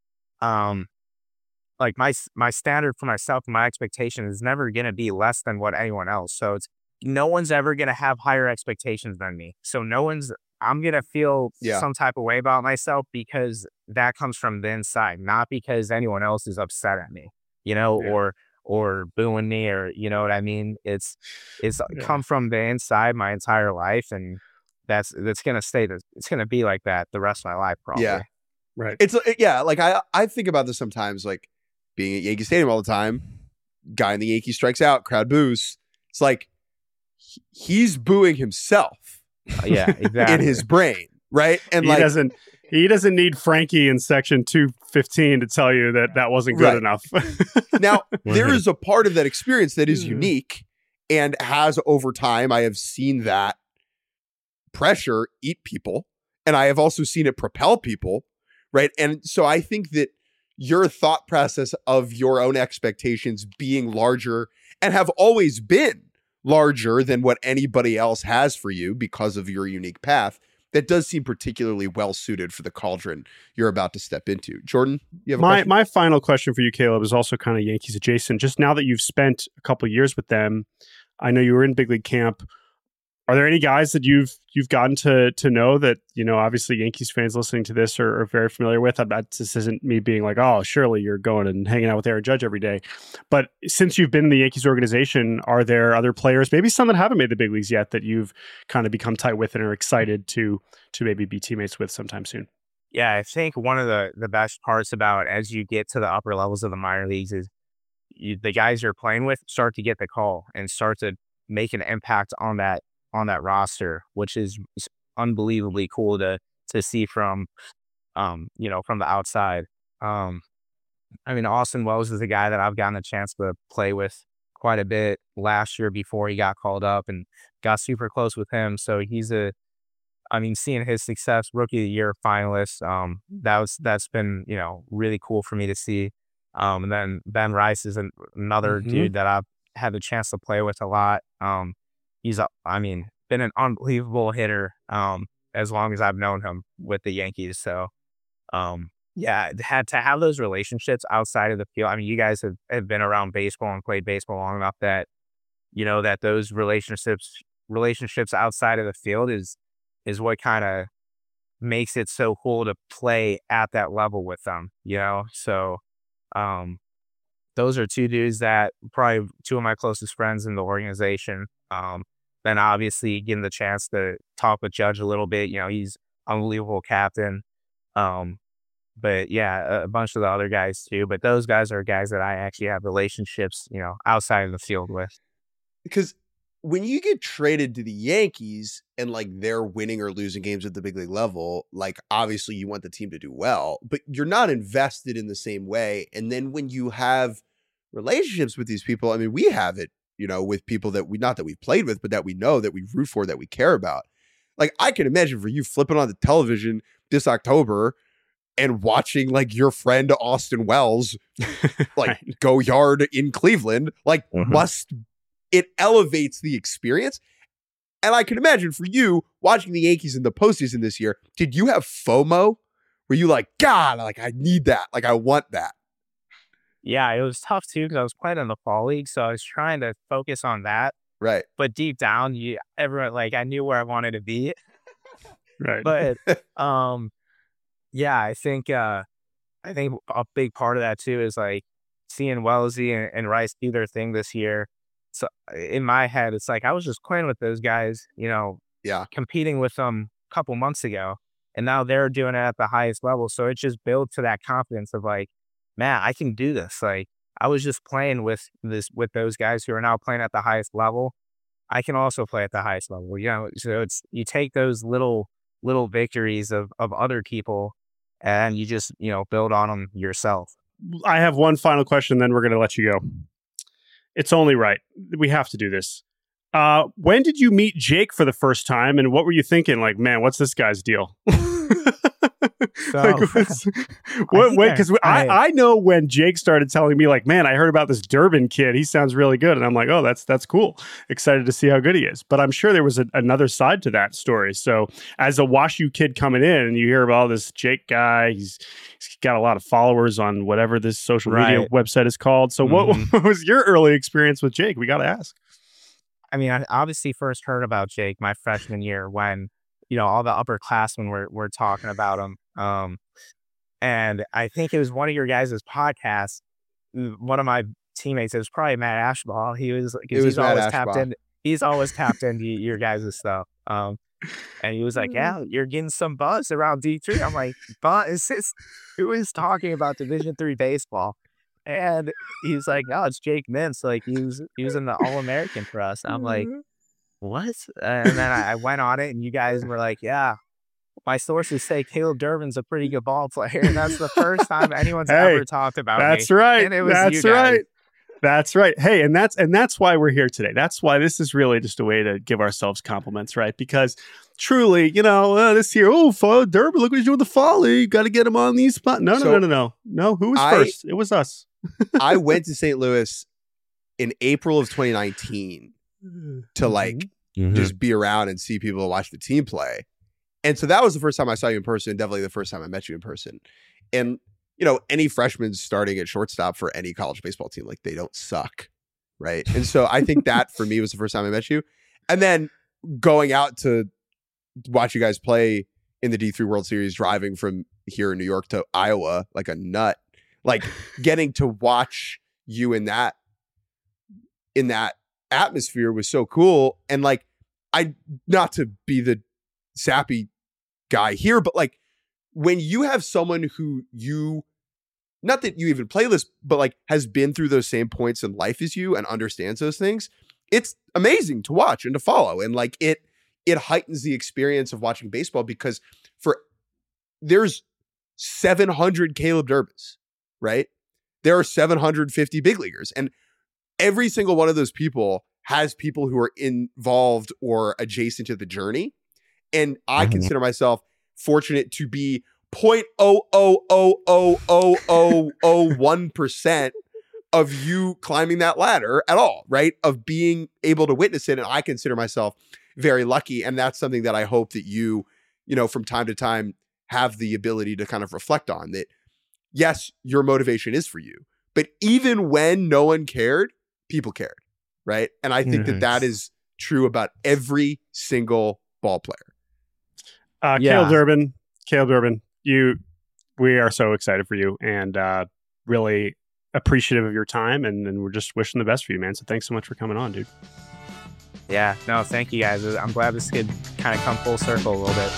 um, like my, my standard for myself, my expectation is never going to be less than what anyone else. So it's, no one's ever going to have higher expectations than me. So no one's, I'm going to feel
yeah.
some type of way about myself because that comes from the inside, not because anyone else is upset at me, you know, yeah. or, or booing me or, you know what I mean? It's, it's yeah. come from the inside my entire life. And that's, that's going to stay, it's going to be like that the rest of my life, probably.
Yeah.
Right.
It's yeah. Like I, I think about this sometimes, like being at Yankee Stadium all the time, guy in the Yankees strikes out, crowd boos. It's like, he's booing himself.
Uh, yeah, exactly.
In his brain, right? And
he
like
doesn't he doesn't need Frankie in section two fifteen to tell you that that wasn't good
right.
enough.
Now, there is a part of that experience that is unique and has over time, I have seen that pressure eat people, and I have also seen it propel people, right? And so I think that your thought process of your own expectations being larger and have always been larger than what anybody else has for you because of your unique path, that does seem particularly well suited for the cauldron you're about to step into. Jordan, you have a
my
question?
My final question for you, Caleb, is also kind of Yankees adjacent. Just now that you've spent a couple of years with them, I know you were in big league camp. Are there any guys that you've you've gotten to to know that, you know, obviously Yankees fans listening to this are, are very familiar with? I'm not, this isn't me being like, oh, surely you're going and hanging out with Aaron Judge every day. But since you've been in the Yankees organization, are there other players, maybe some that haven't made the big leagues yet, that you've kind of become tight with and are excited to to maybe be teammates with sometime soon?
Yeah, I think one of the, the best parts about as you get to the upper levels of the minor leagues is you, the guys you're playing with start to get the call and start to make an impact on that on that roster, which is unbelievably cool to to see from um you know from the outside. um I mean, Austin Wells is a guy that I've gotten a chance to play with quite a bit last year before he got called up, and got super close with him. So he's a I mean, seeing his success, rookie of the year finalist, um that was that's been, you know, really cool for me to see. Um and then Ben Rice is an, another
Mm-hmm.
dude that I've had the chance to play with a lot. um He's, a, I mean, been an unbelievable hitter um, as long as I've known him with the Yankees. So, um, yeah, had to have those relationships outside of the field. I mean, you guys have, have been around baseball and played baseball long enough that, you know, that those relationships relationships outside of the field is is what kind of makes it so cool to play at that level with them, you know? So, um, those are two dudes that probably two of my closest friends in the organization. Um, then obviously getting the chance to talk with Judge a little bit, you know, he's unbelievable captain. Um, but yeah, a bunch of the other guys too. But those guys are guys that I actually have relationships, you know, outside of the field with.
Because when you get traded to the Yankees and like they're winning or losing games at the big league level, like obviously you want the team to do well, but you're not invested in the same way. And then when you have relationships with these people, I mean, we have it, you know, with people that we, not that we've played with, but that we know, that we root for, that we care about. Like I can imagine for you flipping on the television this October and watching like your friend Austin Wells, like right. go yard in Cleveland, like mm-hmm. must, it elevates the experience. And I can imagine for you watching the Yankees in the postseason this year, did you have FOMO? Were you like, God, like I need that. Like I want that.
Yeah, it was tough too because I was playing in the fall league, so I was trying to focus on that.
Right.
But deep down, you everyone like I knew where I wanted to be.
Right.
But um, yeah, I think uh, I think a big part of that too is like seeing Wellesley and, and Rice do their thing this year. So in my head, it's like I was just playing with those guys, you know,
Yeah.
competing with them a couple months ago, and now they're doing it at the highest level. So it just builds to that confidence of like, man, I can do this. Like I was just playing with this with those guys who are now playing at the highest level. I can also play at the highest level. You know, so it's you take those little little victories of of other people, and you just you know build on them yourself.
I have one final question, then we're going to let you go. It's only right. We have to do this. Uh, when did you meet Jake for the first time, and what were you thinking? Like, man, what's this guy's deal?
So,
like, what? Because I, I, I know when Jake started telling me, like, man, I heard about this Durbin kid. He sounds really good, and I'm like, oh, that's that's cool. Excited to see how good he is. But I'm sure there was a, another side to that story. So, as a WashU kid coming in, and you hear about this Jake guy, he's he's got a lot of followers on whatever this social media
Right.
website is called. So,
Mm-hmm.
what, what was your early experience with Jake? We got to ask.
I mean, I obviously first heard about Jake my freshman year when, you know, all the upperclassmen were, were talking about him. Um, and I think it was one of your guys' podcasts. One of my teammates, it was probably Matt Ashball. He was,
It
because
was
he's
Matt
always
Ashball.
tapped in. He's always tapped into your guys' stuff. Um, and he was like, yeah, you're getting some buzz around D three. I'm like, buzz? Is who is talking about Division three baseball? And he was like, no, it's Jake Mintz. Like, he was, he was in the All-American for us. And I'm like, what? And then I, I went on it, and you guys were like, yeah, my sources say Caleb Durbin's a pretty good ball player. And that's the first time anyone's
Hey,
ever talked about
That's
me.
right.
And it was
That's
you guys.
right. That's right. Hey, and that's and that's why we're here today. That's why this is really just a way to give ourselves compliments, right? Because truly, you know, uh, this year, oh, Fall Durbin, look what he's doing with the folly. You got to get him on these spots. No, no,
So,
no, no, no, no. Who was
I-
first? It was us.
I went to Saint Louis in April of twenty nineteen to like
Mm-hmm.
just be around and see people watch the team play. And so that was the first time I saw you in person, definitely the first time I met you in person. And, you know, any freshmen starting at shortstop for any college baseball team, like they don't suck. Right. And so I think that for me was the first time I met you. And then going out to watch you guys play in the D three World Series, driving from here in New York to Iowa like a nut, like getting to watch you in that, in that atmosphere was so cool. And like, I, not to be the sappy guy here, but like when you have someone who you, not that you even play this, but like has been through those same points in life as you and understands those things, it's amazing to watch and to follow. And like it, it heightens the experience of watching baseball because for there's seven hundred Caleb Durbins, right? There are seven hundred fifty big leaguers, and every single one of those people has people who are involved or adjacent to the journey. And I
Mhm.
consider myself fortunate to be zero point zero zero zero zero zero zero zero one percent of you climbing that ladder at all, right? Of being able to witness it. And I consider myself very lucky. And that's something that I hope that you, you know, from time to time have the ability to kind of reflect on that. Yes, your motivation is for you, but even when no one cared, people cared, right? And I think that that is true about every single ball player.
Uh,
Yeah.
Caleb Durbin, Caleb Durbin, you, we are so excited for you and uh, really appreciative of your time, and, and we're just wishing the best for you, man. So thanks so much for coming on, dude.
Yeah, no, thank you guys. I'm glad this could kind of come full circle a little bit.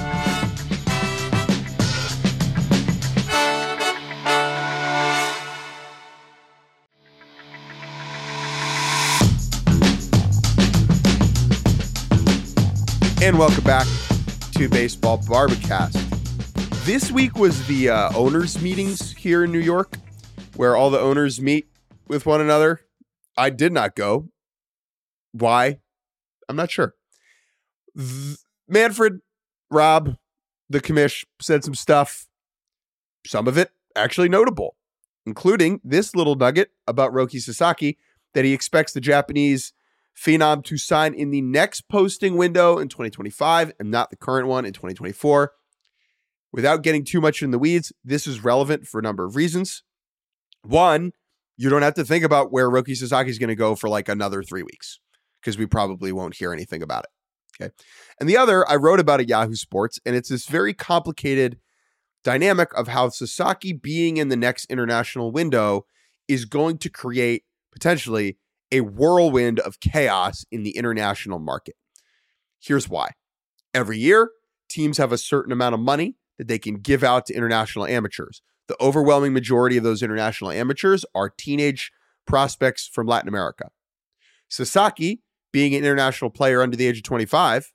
And welcome back to Baseball Barbacast. This week was the uh, owners' meetings here in New York, where all the owners meet with one another. I did not go. Why? I'm not sure. Th- Manfred, Rob, the commish said some stuff, some of it actually notable, including this little nugget about Roki Sasaki, that he expects the Japanese phenom to sign in the next posting window in twenty twenty-five and not the current one in twenty twenty-four. Without getting too much in the weeds, this is relevant for a number of reasons. One, you don't have to think about where Roki Sasaki is going to go for like another three weeks because we probably won't hear anything about it. Okay. And the other, I wrote about at Yahoo Sports, and it's this very complicated dynamic of how Sasaki being in the next international window is going to create potentially a whirlwind of chaos in the international market. Here's why. Every year, teams have a certain amount of money that they can give out to international amateurs. The overwhelming majority of those international amateurs are teenage prospects from Latin America. Sasaki, being an international player under the age of twenty-five,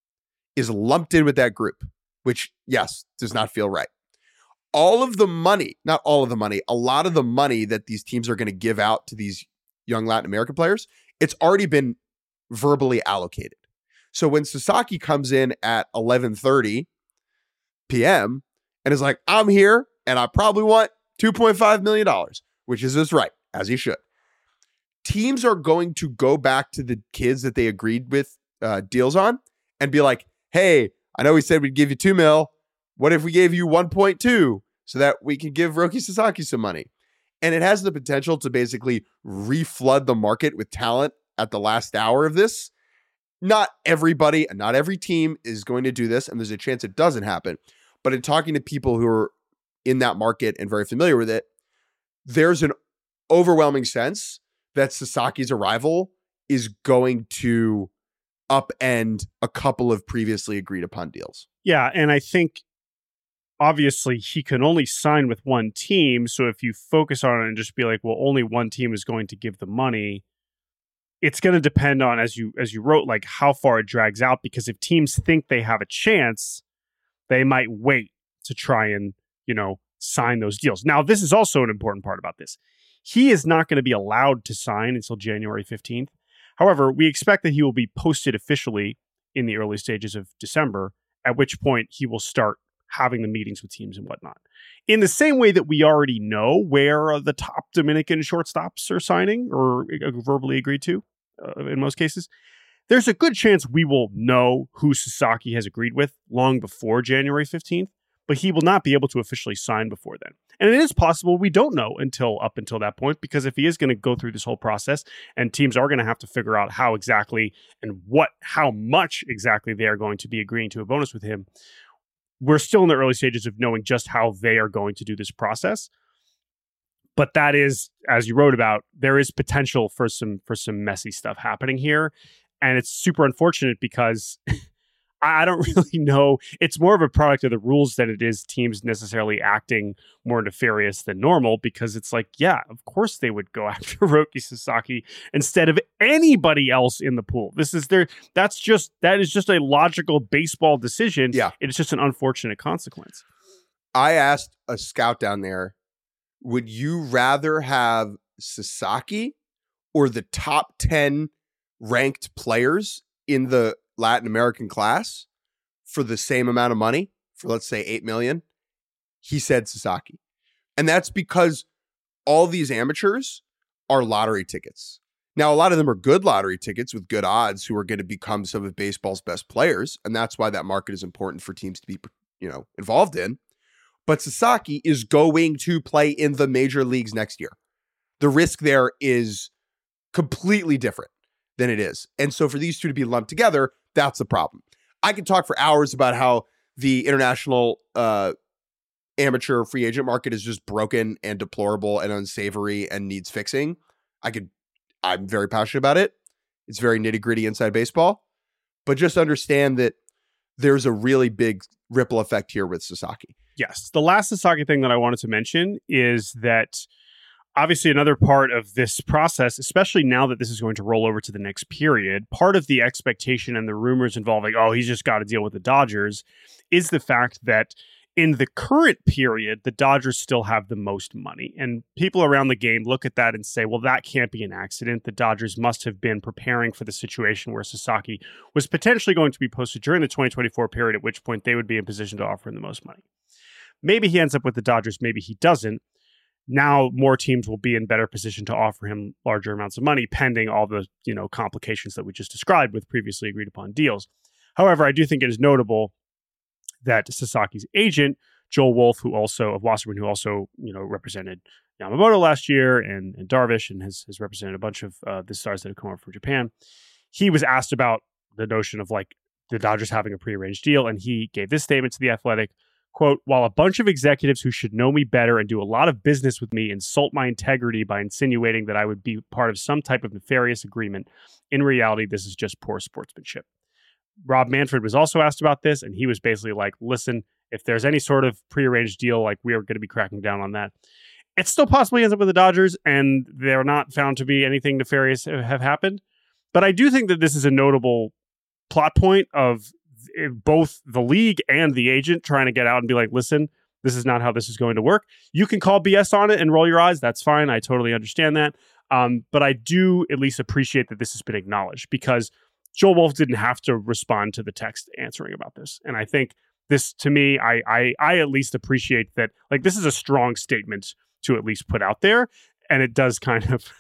is lumped in with that group, which, yes, does not feel right. All of the money, not all of the money, a lot of the money that these teams are going to give out to these young Latin American players, it's already been verbally allocated. So when Sasaki comes in at eleven thirty p.m. and is like, I'm here and I probably want two point five million dollars, which is his right, as he should. Teams are going to go back to the kids that they agreed with uh, deals on and be like, hey, I know we said we'd give you two mil. What if we gave you one point two so that we can give Roki Sasaki some money? And it has the potential to basically reflood the market with talent at the last hour of this. Not everybody and not every team is going to do this, and there's a chance it doesn't happen. But in talking to people who are in that market and very familiar with it, there's an overwhelming sense that Sasaki's arrival is going to upend a couple of previously agreed upon deals.
Yeah, and I think obviously he can only sign with one team. So if you focus on it and just be like, well, only one team is going to give the money, it's going to depend on, as you as you wrote, like how far it drags out. Because if teams think they have a chance, they might wait to try and, you know, sign those deals. Now, this is also an important part about this. He is not going to be allowed to sign until January fifteenth. However, we expect that he will be posted officially in the early stages of December, at which point he will start having the meetings with teams and whatnot. In the same way that we already know where the top Dominican shortstops are signing or verbally agreed to uh, in most cases, there's a good chance we will know who Sasaki has agreed with long before January fifteenth, but he will not be able to officially sign before then. And it is possible we don't know until up until that point, because if he is going to go through this whole process and teams are going to have to figure out how exactly and what, how much exactly they are going to be agreeing to a bonus with him, we're still in the early stages of knowing just how they are going to do this process. But that is, as you wrote about, there is potential for some for some messy stuff happening here. And it's super unfortunate because I don't really know. It's more of a product of the rules than it is teams necessarily acting more nefarious than normal, because it's like, yeah, of course they would go after Roki Sasaki instead of anybody else in the pool. This is their, that's just, that is just a logical baseball decision.
Yeah.
It's just an unfortunate consequence.
I asked a scout down there, would you rather have Sasaki or the top ten ranked players in the Latin American class for the same amount of money, for let's say eight million? He said Sasaki. And that's because all these amateurs are lottery tickets. Now, a lot of them are good lottery tickets with good odds who are going to become some of baseball's best players. And that's why that market is important for teams to be, you know, involved in. But Sasaki is going to play in the major leagues next year. The risk there is completely different than it is. And so for these two to be lumped together, that's the problem. I could talk for hours about how the international uh, amateur free agent market is just broken and deplorable and unsavory and needs fixing. I could, I'm very passionate about it. It's very nitty gritty inside baseball, but just understand that there's a really big ripple effect here with Sasaki.
Yes. The last Sasaki thing that I wanted to mention is that obviously another part of this process, especially now that this is going to roll over to the next period, part of the expectation and the rumors involving, oh, he's just got to deal with the Dodgers, is the fact that in the current period, the Dodgers still have the most money. And people around the game look at that and say, well, that can't be an accident. The Dodgers must have been preparing for the situation where Sasaki was potentially going to be posted during the twenty twenty-four period, at which point they would be in position to offer him the most money. Maybe he ends up with the Dodgers, maybe he doesn't. Now more teams will be in better position to offer him larger amounts of money, pending all the, you know, complications that we just described with previously agreed upon deals. However, I do think it is notable that Sasaki's agent, Joel Wolf, who also of Wasserman, who also, you know, represented, Yamamoto last year and, and Darvish, and has, has represented a bunch of uh, the stars that have come over from Japan. He was asked about the notion of like the Dodgers having a prearranged deal, and he gave this statement to The Athletic, quote, "While a bunch of executives who should know me better and do a lot of business with me insult my integrity by insinuating that I would be part of some type of nefarious agreement, in reality, this is just poor sportsmanship." Rob Manfred was also asked about this, and he was basically like, listen, if there's any sort of prearranged deal, like we are going to be cracking down on that. It still possibly ends up with the Dodgers, and they're not found to be anything nefarious have happened. But I do think that this is a notable plot point of both the league and the agent trying to get out and be like, listen, this is not how this is going to work. You can call B S on it and roll your eyes. That's fine. I totally understand that. Um, but I do at least appreciate that this has been acknowledged, because Joel Wolf didn't have to respond to the text answering about this. And I think this, to me, I, I, I at least appreciate that. Like, this is a strong statement to at least put out there. And it does kind of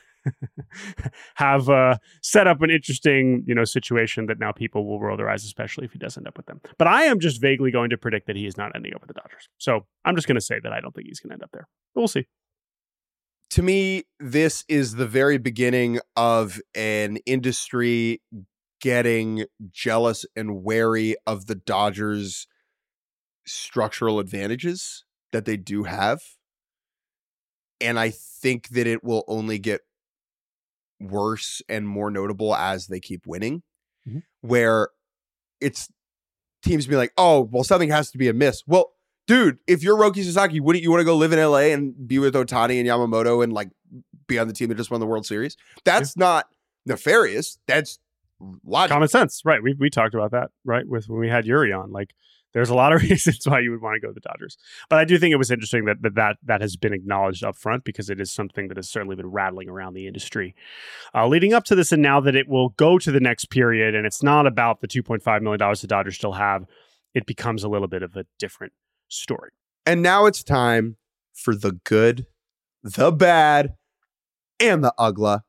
have uh, set up an interesting, you know, situation that now people will roll their eyes, especially if he does end up with them. But I am just vaguely going to predict that he is not ending up with the Dodgers. So I'm just going to say that I don't think he's going to end up there. But we'll see.
To me, this is the very beginning of an industry getting jealous and wary of the Dodgers' structural advantages that they do have. And I think that it will only get worse and more notable as they keep winning, mm-hmm. where it's teams be like, oh, well, something has to be amiss. Well, dude, if you're Roki Sasaki, wouldn't you want to go live in L A and be with Ohtani and Yamamoto and like be on the team that just won the World Series? That's yeah. not nefarious. That's logical.
Common sense. Right. We we talked about that, right? With when we had Yuri on, like, there's a lot of reasons why you would want to go to the Dodgers. But I do think it was interesting that that, that, that has been acknowledged up front, because it is something that has certainly been rattling around the industry. Uh, leading up to this, and now that it will go to the next period, and it's not about the two point five million dollars the Dodgers still have, it becomes a little bit of a different story.
And now it's time for the good, the bad, and the ugly.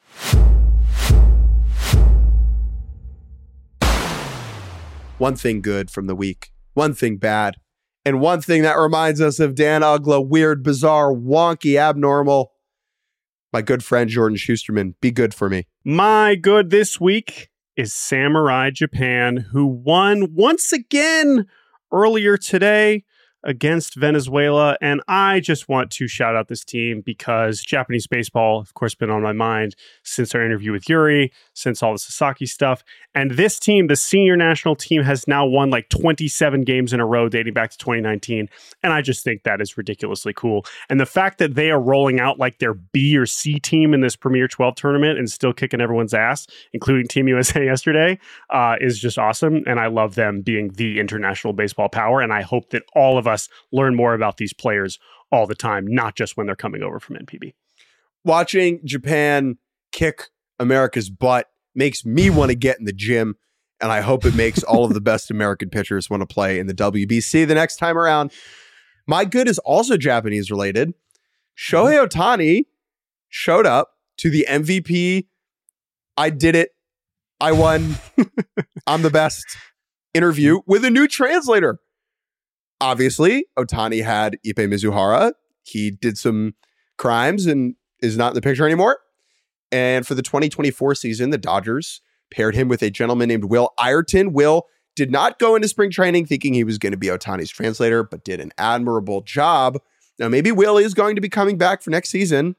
One thing good from the week, one thing bad, and one thing that reminds us of Dan Uggla, weird, bizarre, wonky, abnormal. My good friend Jordan Schusterman, be good for me.
My good this week is Samurai Japan, who won once again earlier today against Venezuela. And I just want to shout out this team, because Japanese baseball, of course, been on my mind since our interview with Yuri, since all the Sasaki stuff. And this team, the senior national team, has now won like twenty-seven games in a row dating back to twenty nineteen. And I just think that is ridiculously cool. And the fact that they are rolling out like their B or C team in this Premier twelve tournament and still kicking everyone's ass, including Team U S A yesterday, uh, is just awesome. And I love them being the international baseball power. And I hope that all of us learn more about these players all the time, not just when they're coming over from N P B.
Watching Japan kick America's butt makes me want to get in the gym, and I hope it makes all of the best American pitchers want to play in the W B C the next time around. My good is also Japanese related. Shohei Ohtani showed up to the M V P, I did it, I won, I'm the best interview with a new translator. Obviously, Ohtani had Ippei Mizuhara. He did some crimes and is not in the picture anymore. And for the twenty twenty-four season, the Dodgers paired him with a gentleman named Will Ireton. Will did not go into spring training thinking he was going to be Ohtani's translator, but did an admirable job. Now, maybe Will is going to be coming back for next season.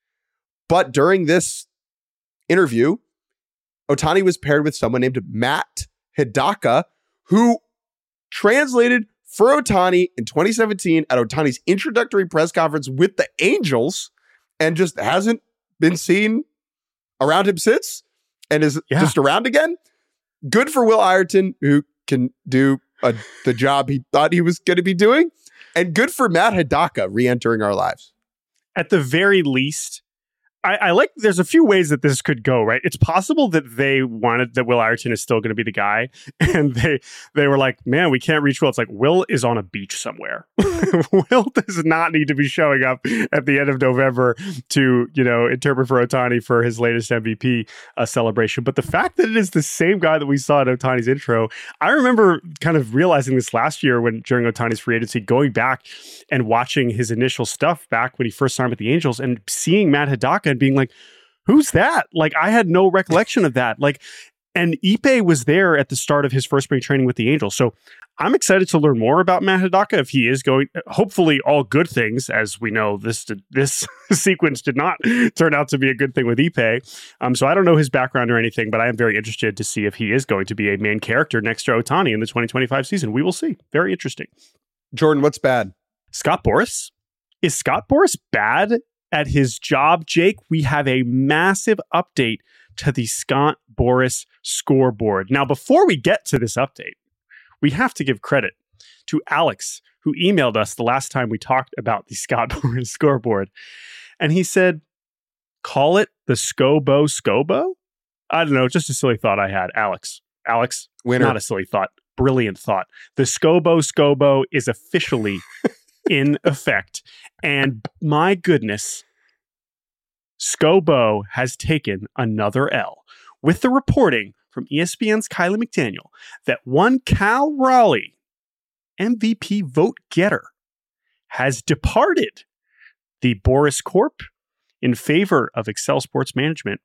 But during this interview, Ohtani was paired with someone named Matt Hidaka, who translated for Ohtani in twenty seventeen at Ohtani's introductory press conference with the Angels, and just hasn't been seen around him since, and is yeah. just around again. Good for Will Ireton, who can do a, the job he thought he was going to be doing, and good for Matt Hidaka re-entering our lives.
At the very least, I, I like, there's a few ways that this could go, right? It's possible that they wanted that Will Ireton is still going to be the guy. And they they were like, man, we can't reach Will. It's like, Will is on a beach somewhere. Will does not need to be showing up at the end of November to, you know, interpret for Ohtani for his latest M V P uh, celebration. But the fact that it is the same guy that we saw in Ohtani's intro, I remember kind of realizing this last year when during Ohtani's free agency, going back and watching his initial stuff back when he first signed with the Angels and seeing Matt Hidaka and being like, who's that? Like, I had no recollection of that. Like, and Ippei was there at the start of his first spring training with the Angels. So I'm excited to learn more about Matt Hidaka if he is going, hopefully all good things, as we know this this sequence did not turn out to be a good thing with Ippei. Um, so I don't know his background or anything, but I am very interested to see if he is going to be a main character next to Ohtani in the twenty twenty-five season. We will see. Very interesting.
Jordan, what's bad?
Scott Boras? Is Scott Boras bad at his job, Jake? We have a massive update to the Scott Boras scoreboard. Now, before we get to this update, we have to give credit to Alex, who emailed us the last time we talked about the Scott Boras scoreboard. And he said, call it the Scobo Scobo? I don't know, just a silly thought I had. Alex, Alex,
Winner.
Not a silly thought, brilliant thought. The Scobo Scobo is officially in effect. And my goodness, Scobo has taken another L with the reporting from E S P N's Kylie McDaniel that one Cal Raleigh, M V P vote getter, has departed the Boras Corp in favor of Excel Sports Management.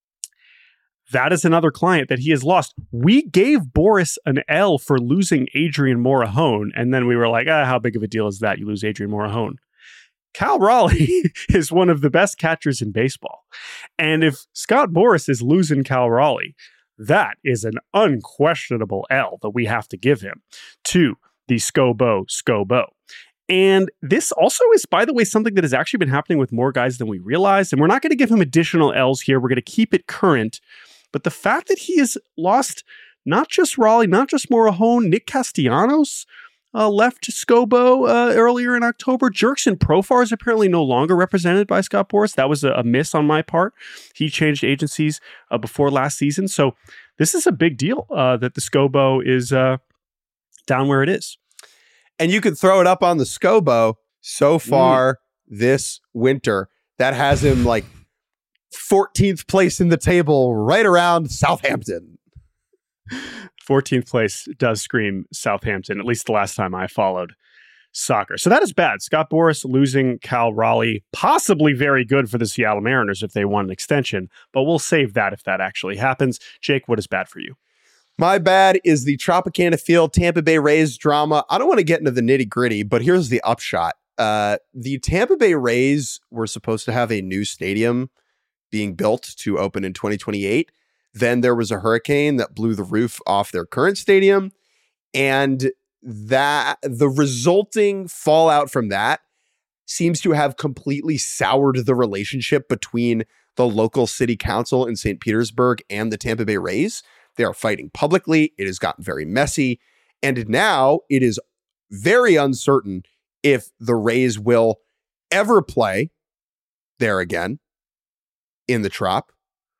That is another client that he has lost. We gave Boras an L for losing Adrian Morahone, and then we were like, ah, how big of a deal is that? You lose Adrian Morahone. Cal Raleigh is one of the best catchers in baseball. And if Scott Boras is losing Cal Raleigh, that is an unquestionable L that we have to give him to the Scobo Scobo. And this also is, by the way, something that has actually been happening with more guys than we realized. And we're not going to give him additional L's here. We're going to keep it current. But the fact that he has lost not just Raleigh, not just Morahone, Nick Castellanos uh, left to Scobo uh, earlier in October. Jurickson Profar is apparently no longer represented by Scott Boras. That was a, a miss on my part. He changed agencies uh, before last season. So this is a big deal uh, that the Scobo is uh, down where it is.
And you could throw it up on the Scobo so far mm. this winter. That has him like fourteenth place in the table, right around Southampton.
fourteenth place does scream Southampton, at least the last time I followed soccer. So that is bad. Scott Boras losing Cal Raleigh, possibly very good for the Seattle Mariners if they want an extension, but we'll save that if that actually happens. Jake, what is bad for you?
My bad is the Tropicana Field Tampa Bay Rays drama. I don't want to get into the nitty gritty, but here's the upshot. Uh, the Tampa Bay Rays were supposed to have a new stadium being built to open in twenty twenty-eight. Then there was a hurricane that blew the roof off their current stadium. And that the resulting fallout from that seems to have completely soured the relationship between the local city council in Saint Petersburg and the Tampa Bay Rays. They are fighting publicly. It has gotten very messy. And now it is very uncertain if the Rays will ever play there again in the Trop,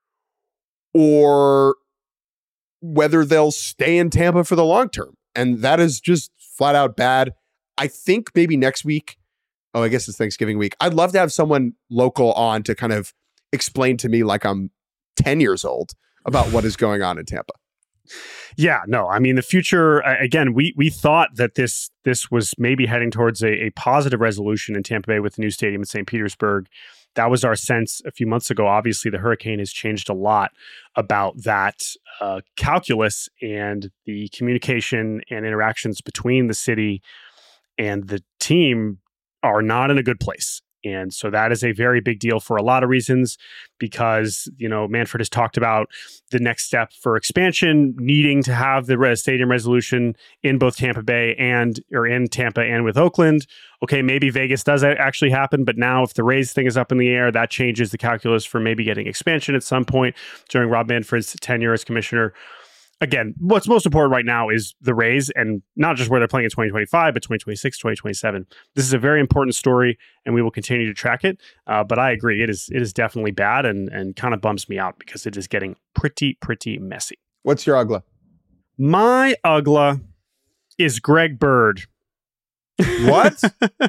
or whether they'll stay in Tampa for the long term. And that is just flat out bad. I think maybe next week, oh, I guess it's Thanksgiving week, I'd love to have someone local on to kind of explain to me like I'm ten years old about what is going on in Tampa.
Yeah, no, I mean, the future, again, we we thought that this this was maybe heading towards a, a positive resolution in Tampa Bay with the new stadium in Saint Petersburg. That was our sense a few months ago. Obviously, the hurricane has changed a lot about that uh, calculus, and the communication and interactions between the city and the team are not in a good place. And so that is a very big deal for a lot of reasons, because, you know, Manfred has talked about the next step for expansion needing to have the res- stadium resolution in both Tampa Bay and or in Tampa and with Oakland. Okay, maybe Vegas does actually happen, but now if the Rays thing is up in the air, that changes the calculus for maybe getting expansion at some point during Rob Manfred's tenure as commissioner. again, what's most important right now is the Rays, and not just where they're playing in twenty twenty-five, but twenty twenty-six, twenty twenty-seven. This is a very important story, and we will continue to track it. Uh, but I agree, it is it is definitely bad, and and kind of bums me out because it is getting pretty, pretty messy.
What's your Ugla?
My Ugla is Greg Bird.
What?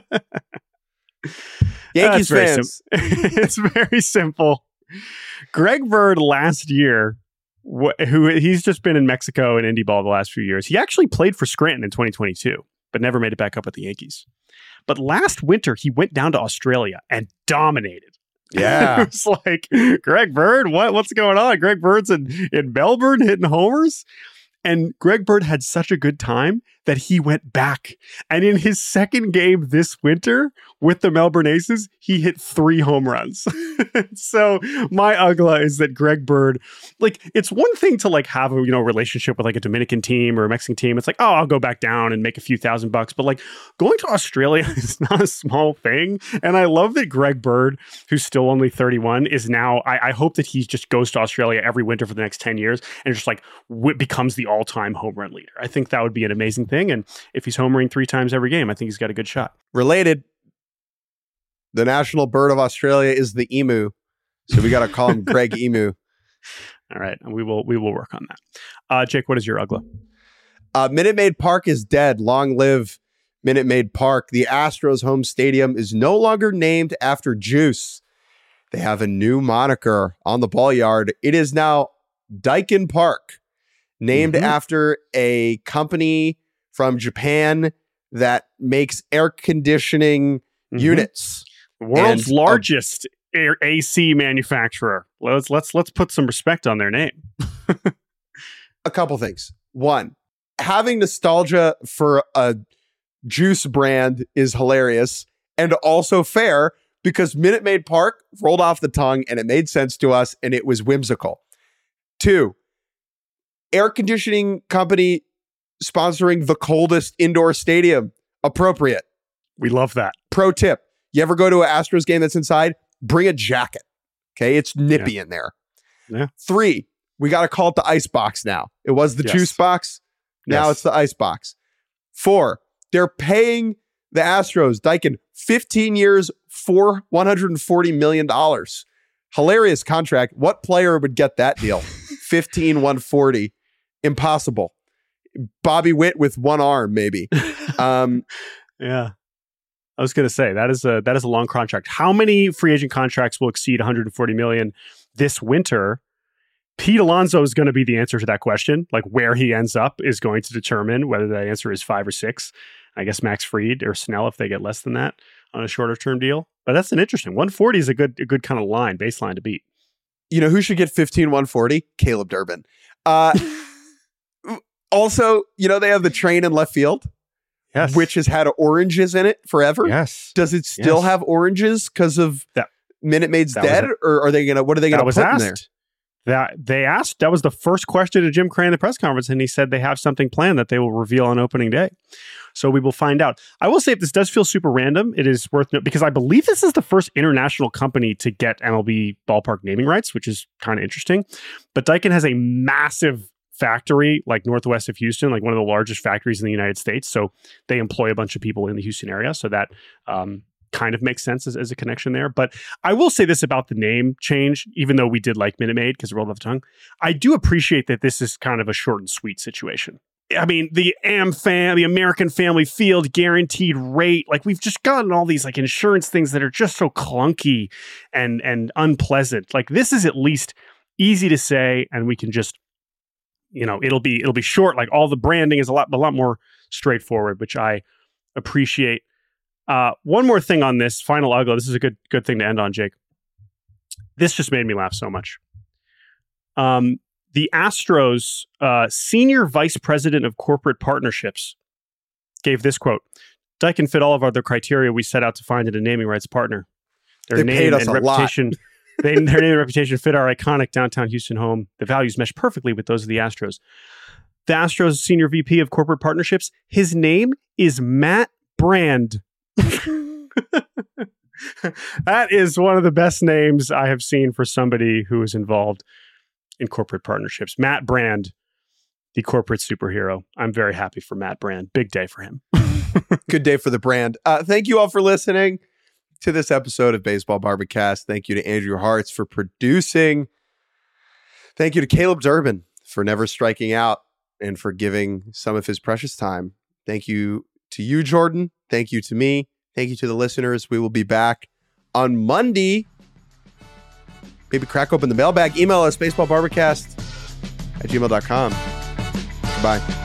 Yankees
very
fans.
sim- it's very simple. Greg Bird last year, wh- who he's just been in Mexico and Indy ball the last few years. He actually played for Scranton in twenty twenty-two, but never made it back up with the Yankees. But last winter, he went down to Australia and dominated.
Yeah.
It was like, Greg Bird, what, what's going on? Greg Bird's in, in Melbourne hitting homers. And Greg Bird had such a good time that he went back. And in his second game this winter with the Melbourne Aces, he hit three home runs. So my Ugla is that Greg Bird, like, it's one thing to like have a, you know, relationship with like a Dominican team or a Mexican team. It's like, oh, I'll go back down and make a few thousand bucks. But like going to Australia is not a small thing. And I love that Greg Bird, who's still only thirty-one, is now, I, I hope that he just goes to Australia every winter for the next ten years and just like w- becomes the all-time home run leader. I think that would be an amazing thing. And if he's homering three times every game, I think he's got a good shot.
Related, the national bird of Australia is the emu. So we got to call him Greg Emu.
All right. We will we will work on that. Uh, Jake, what is your Ugla?
Uh, Minute Maid Park is dead. Long live Minute Maid Park. The Astros home stadium is no longer named after juice. They have a new moniker on the ball yard. It is now Daikin Park, named
Mm-hmm.
after a company from Japan that makes air conditioning
Mhm.
units.
The world's
And, uh,
largest air A C manufacturer. Let's let's let's put some respect on their name.
A couple things. One, having nostalgia for a juice brand is hilarious and also fair because Minute Maid Park rolled off the tongue and it made sense to us and it was whimsical. Two, air conditioning company sponsoring the coldest indoor stadium. Appropriate.
We love that.
Pro tip. You ever go to an Astros game that's inside? Bring a jacket. Okay. It's nippy in there.
Yeah.
Three, we got to call it the ice box now. It was the
Yes.
juice box. Now
Yes.
it's the ice box. Four, they're paying the Astros, Daikin, fifteen years for one hundred forty million dollars. Hilarious contract. What player would get that deal? fifteen, one forty. Impossible. Bobby Witt with one arm, maybe. Um,
Yeah. I was going to say that is a that is a long contract. How many free agent contracts will exceed one hundred forty million this winter? Pete Alonso is going to be the answer to that question. Like where he ends up is going to determine whether that answer is five or six. I guess Max Fried or Snell if they get less than that on a shorter term deal. But that's an interesting one forty is a good a good kind of line baseline to beat.
you know who should get fifteen, one forty? Caleb Durbin. Uh, also, you know, they have the train in left field,
Yes.
which has had oranges in it forever.
yes.
Does it still
Yes.
have oranges because of
That-
Minute Maid's
that was
dead?
it.
Or are they going to, what are they going
That
to
was
put in
asked.
there?
That they asked. That was the first question to Jim Crane in the press conference, and he said they have something planned that they will reveal on opening day. So we will find out. I will say, if this does feel super random, it is worth note because I believe this is the first international company to get M L B ballpark naming rights, which is kind of interesting. But Daikin has a massive factory, like northwest of Houston, like one of the largest factories in the United States. So they employ a bunch of people in the Houston area. So that um, kind of makes sense as, as a connection there. But I will say this about the name change, even though we did like Minute Maid because it rolled off the tongue. I do appreciate that this is kind of a short and sweet situation. I mean, the AmFam, the American Family Field guaranteed rate, like we've just gotten all these like insurance things that are just so clunky and and unpleasant. Like this is at least easy to say, and we can just, you know, it'll be it'll be short. Like all the branding is a lot a lot more straightforward, which I appreciate. Uh, one more thing on this final Ugla. This is a good good thing to end on, Jake. This just made me laugh so much. Um, the Astros uh, senior vice president of corporate partnerships gave this quote: "Daikin fit all of our the criteria we set out to find in a naming rights partner. Their
They
name
paid us
and
a lot.
reputation." They, their name and reputation fit our iconic downtown Houston home. The values mesh perfectly with those of the Astros. The Astros senior V P of corporate partnerships, his name is Matt Brand. That is one of the best names I have seen for somebody who is involved in corporate partnerships. Matt Brand. the corporate superhero. I'm very happy for Matt Brand. Big day for him.
Good day for the brand. Uh, thank you all for listening to this episode of Baseball Barbacast. Thank you to Andrew Hartz for producing. Thank you to Caleb Durbin for never striking out and for giving some of his precious time. Thank you to you, Jordan. Thank you to me. Thank you to the listeners. We will be back on Monday. Maybe crack open the mailbag. Email us, baseballbarbacast at gmail dot com. Goodbye.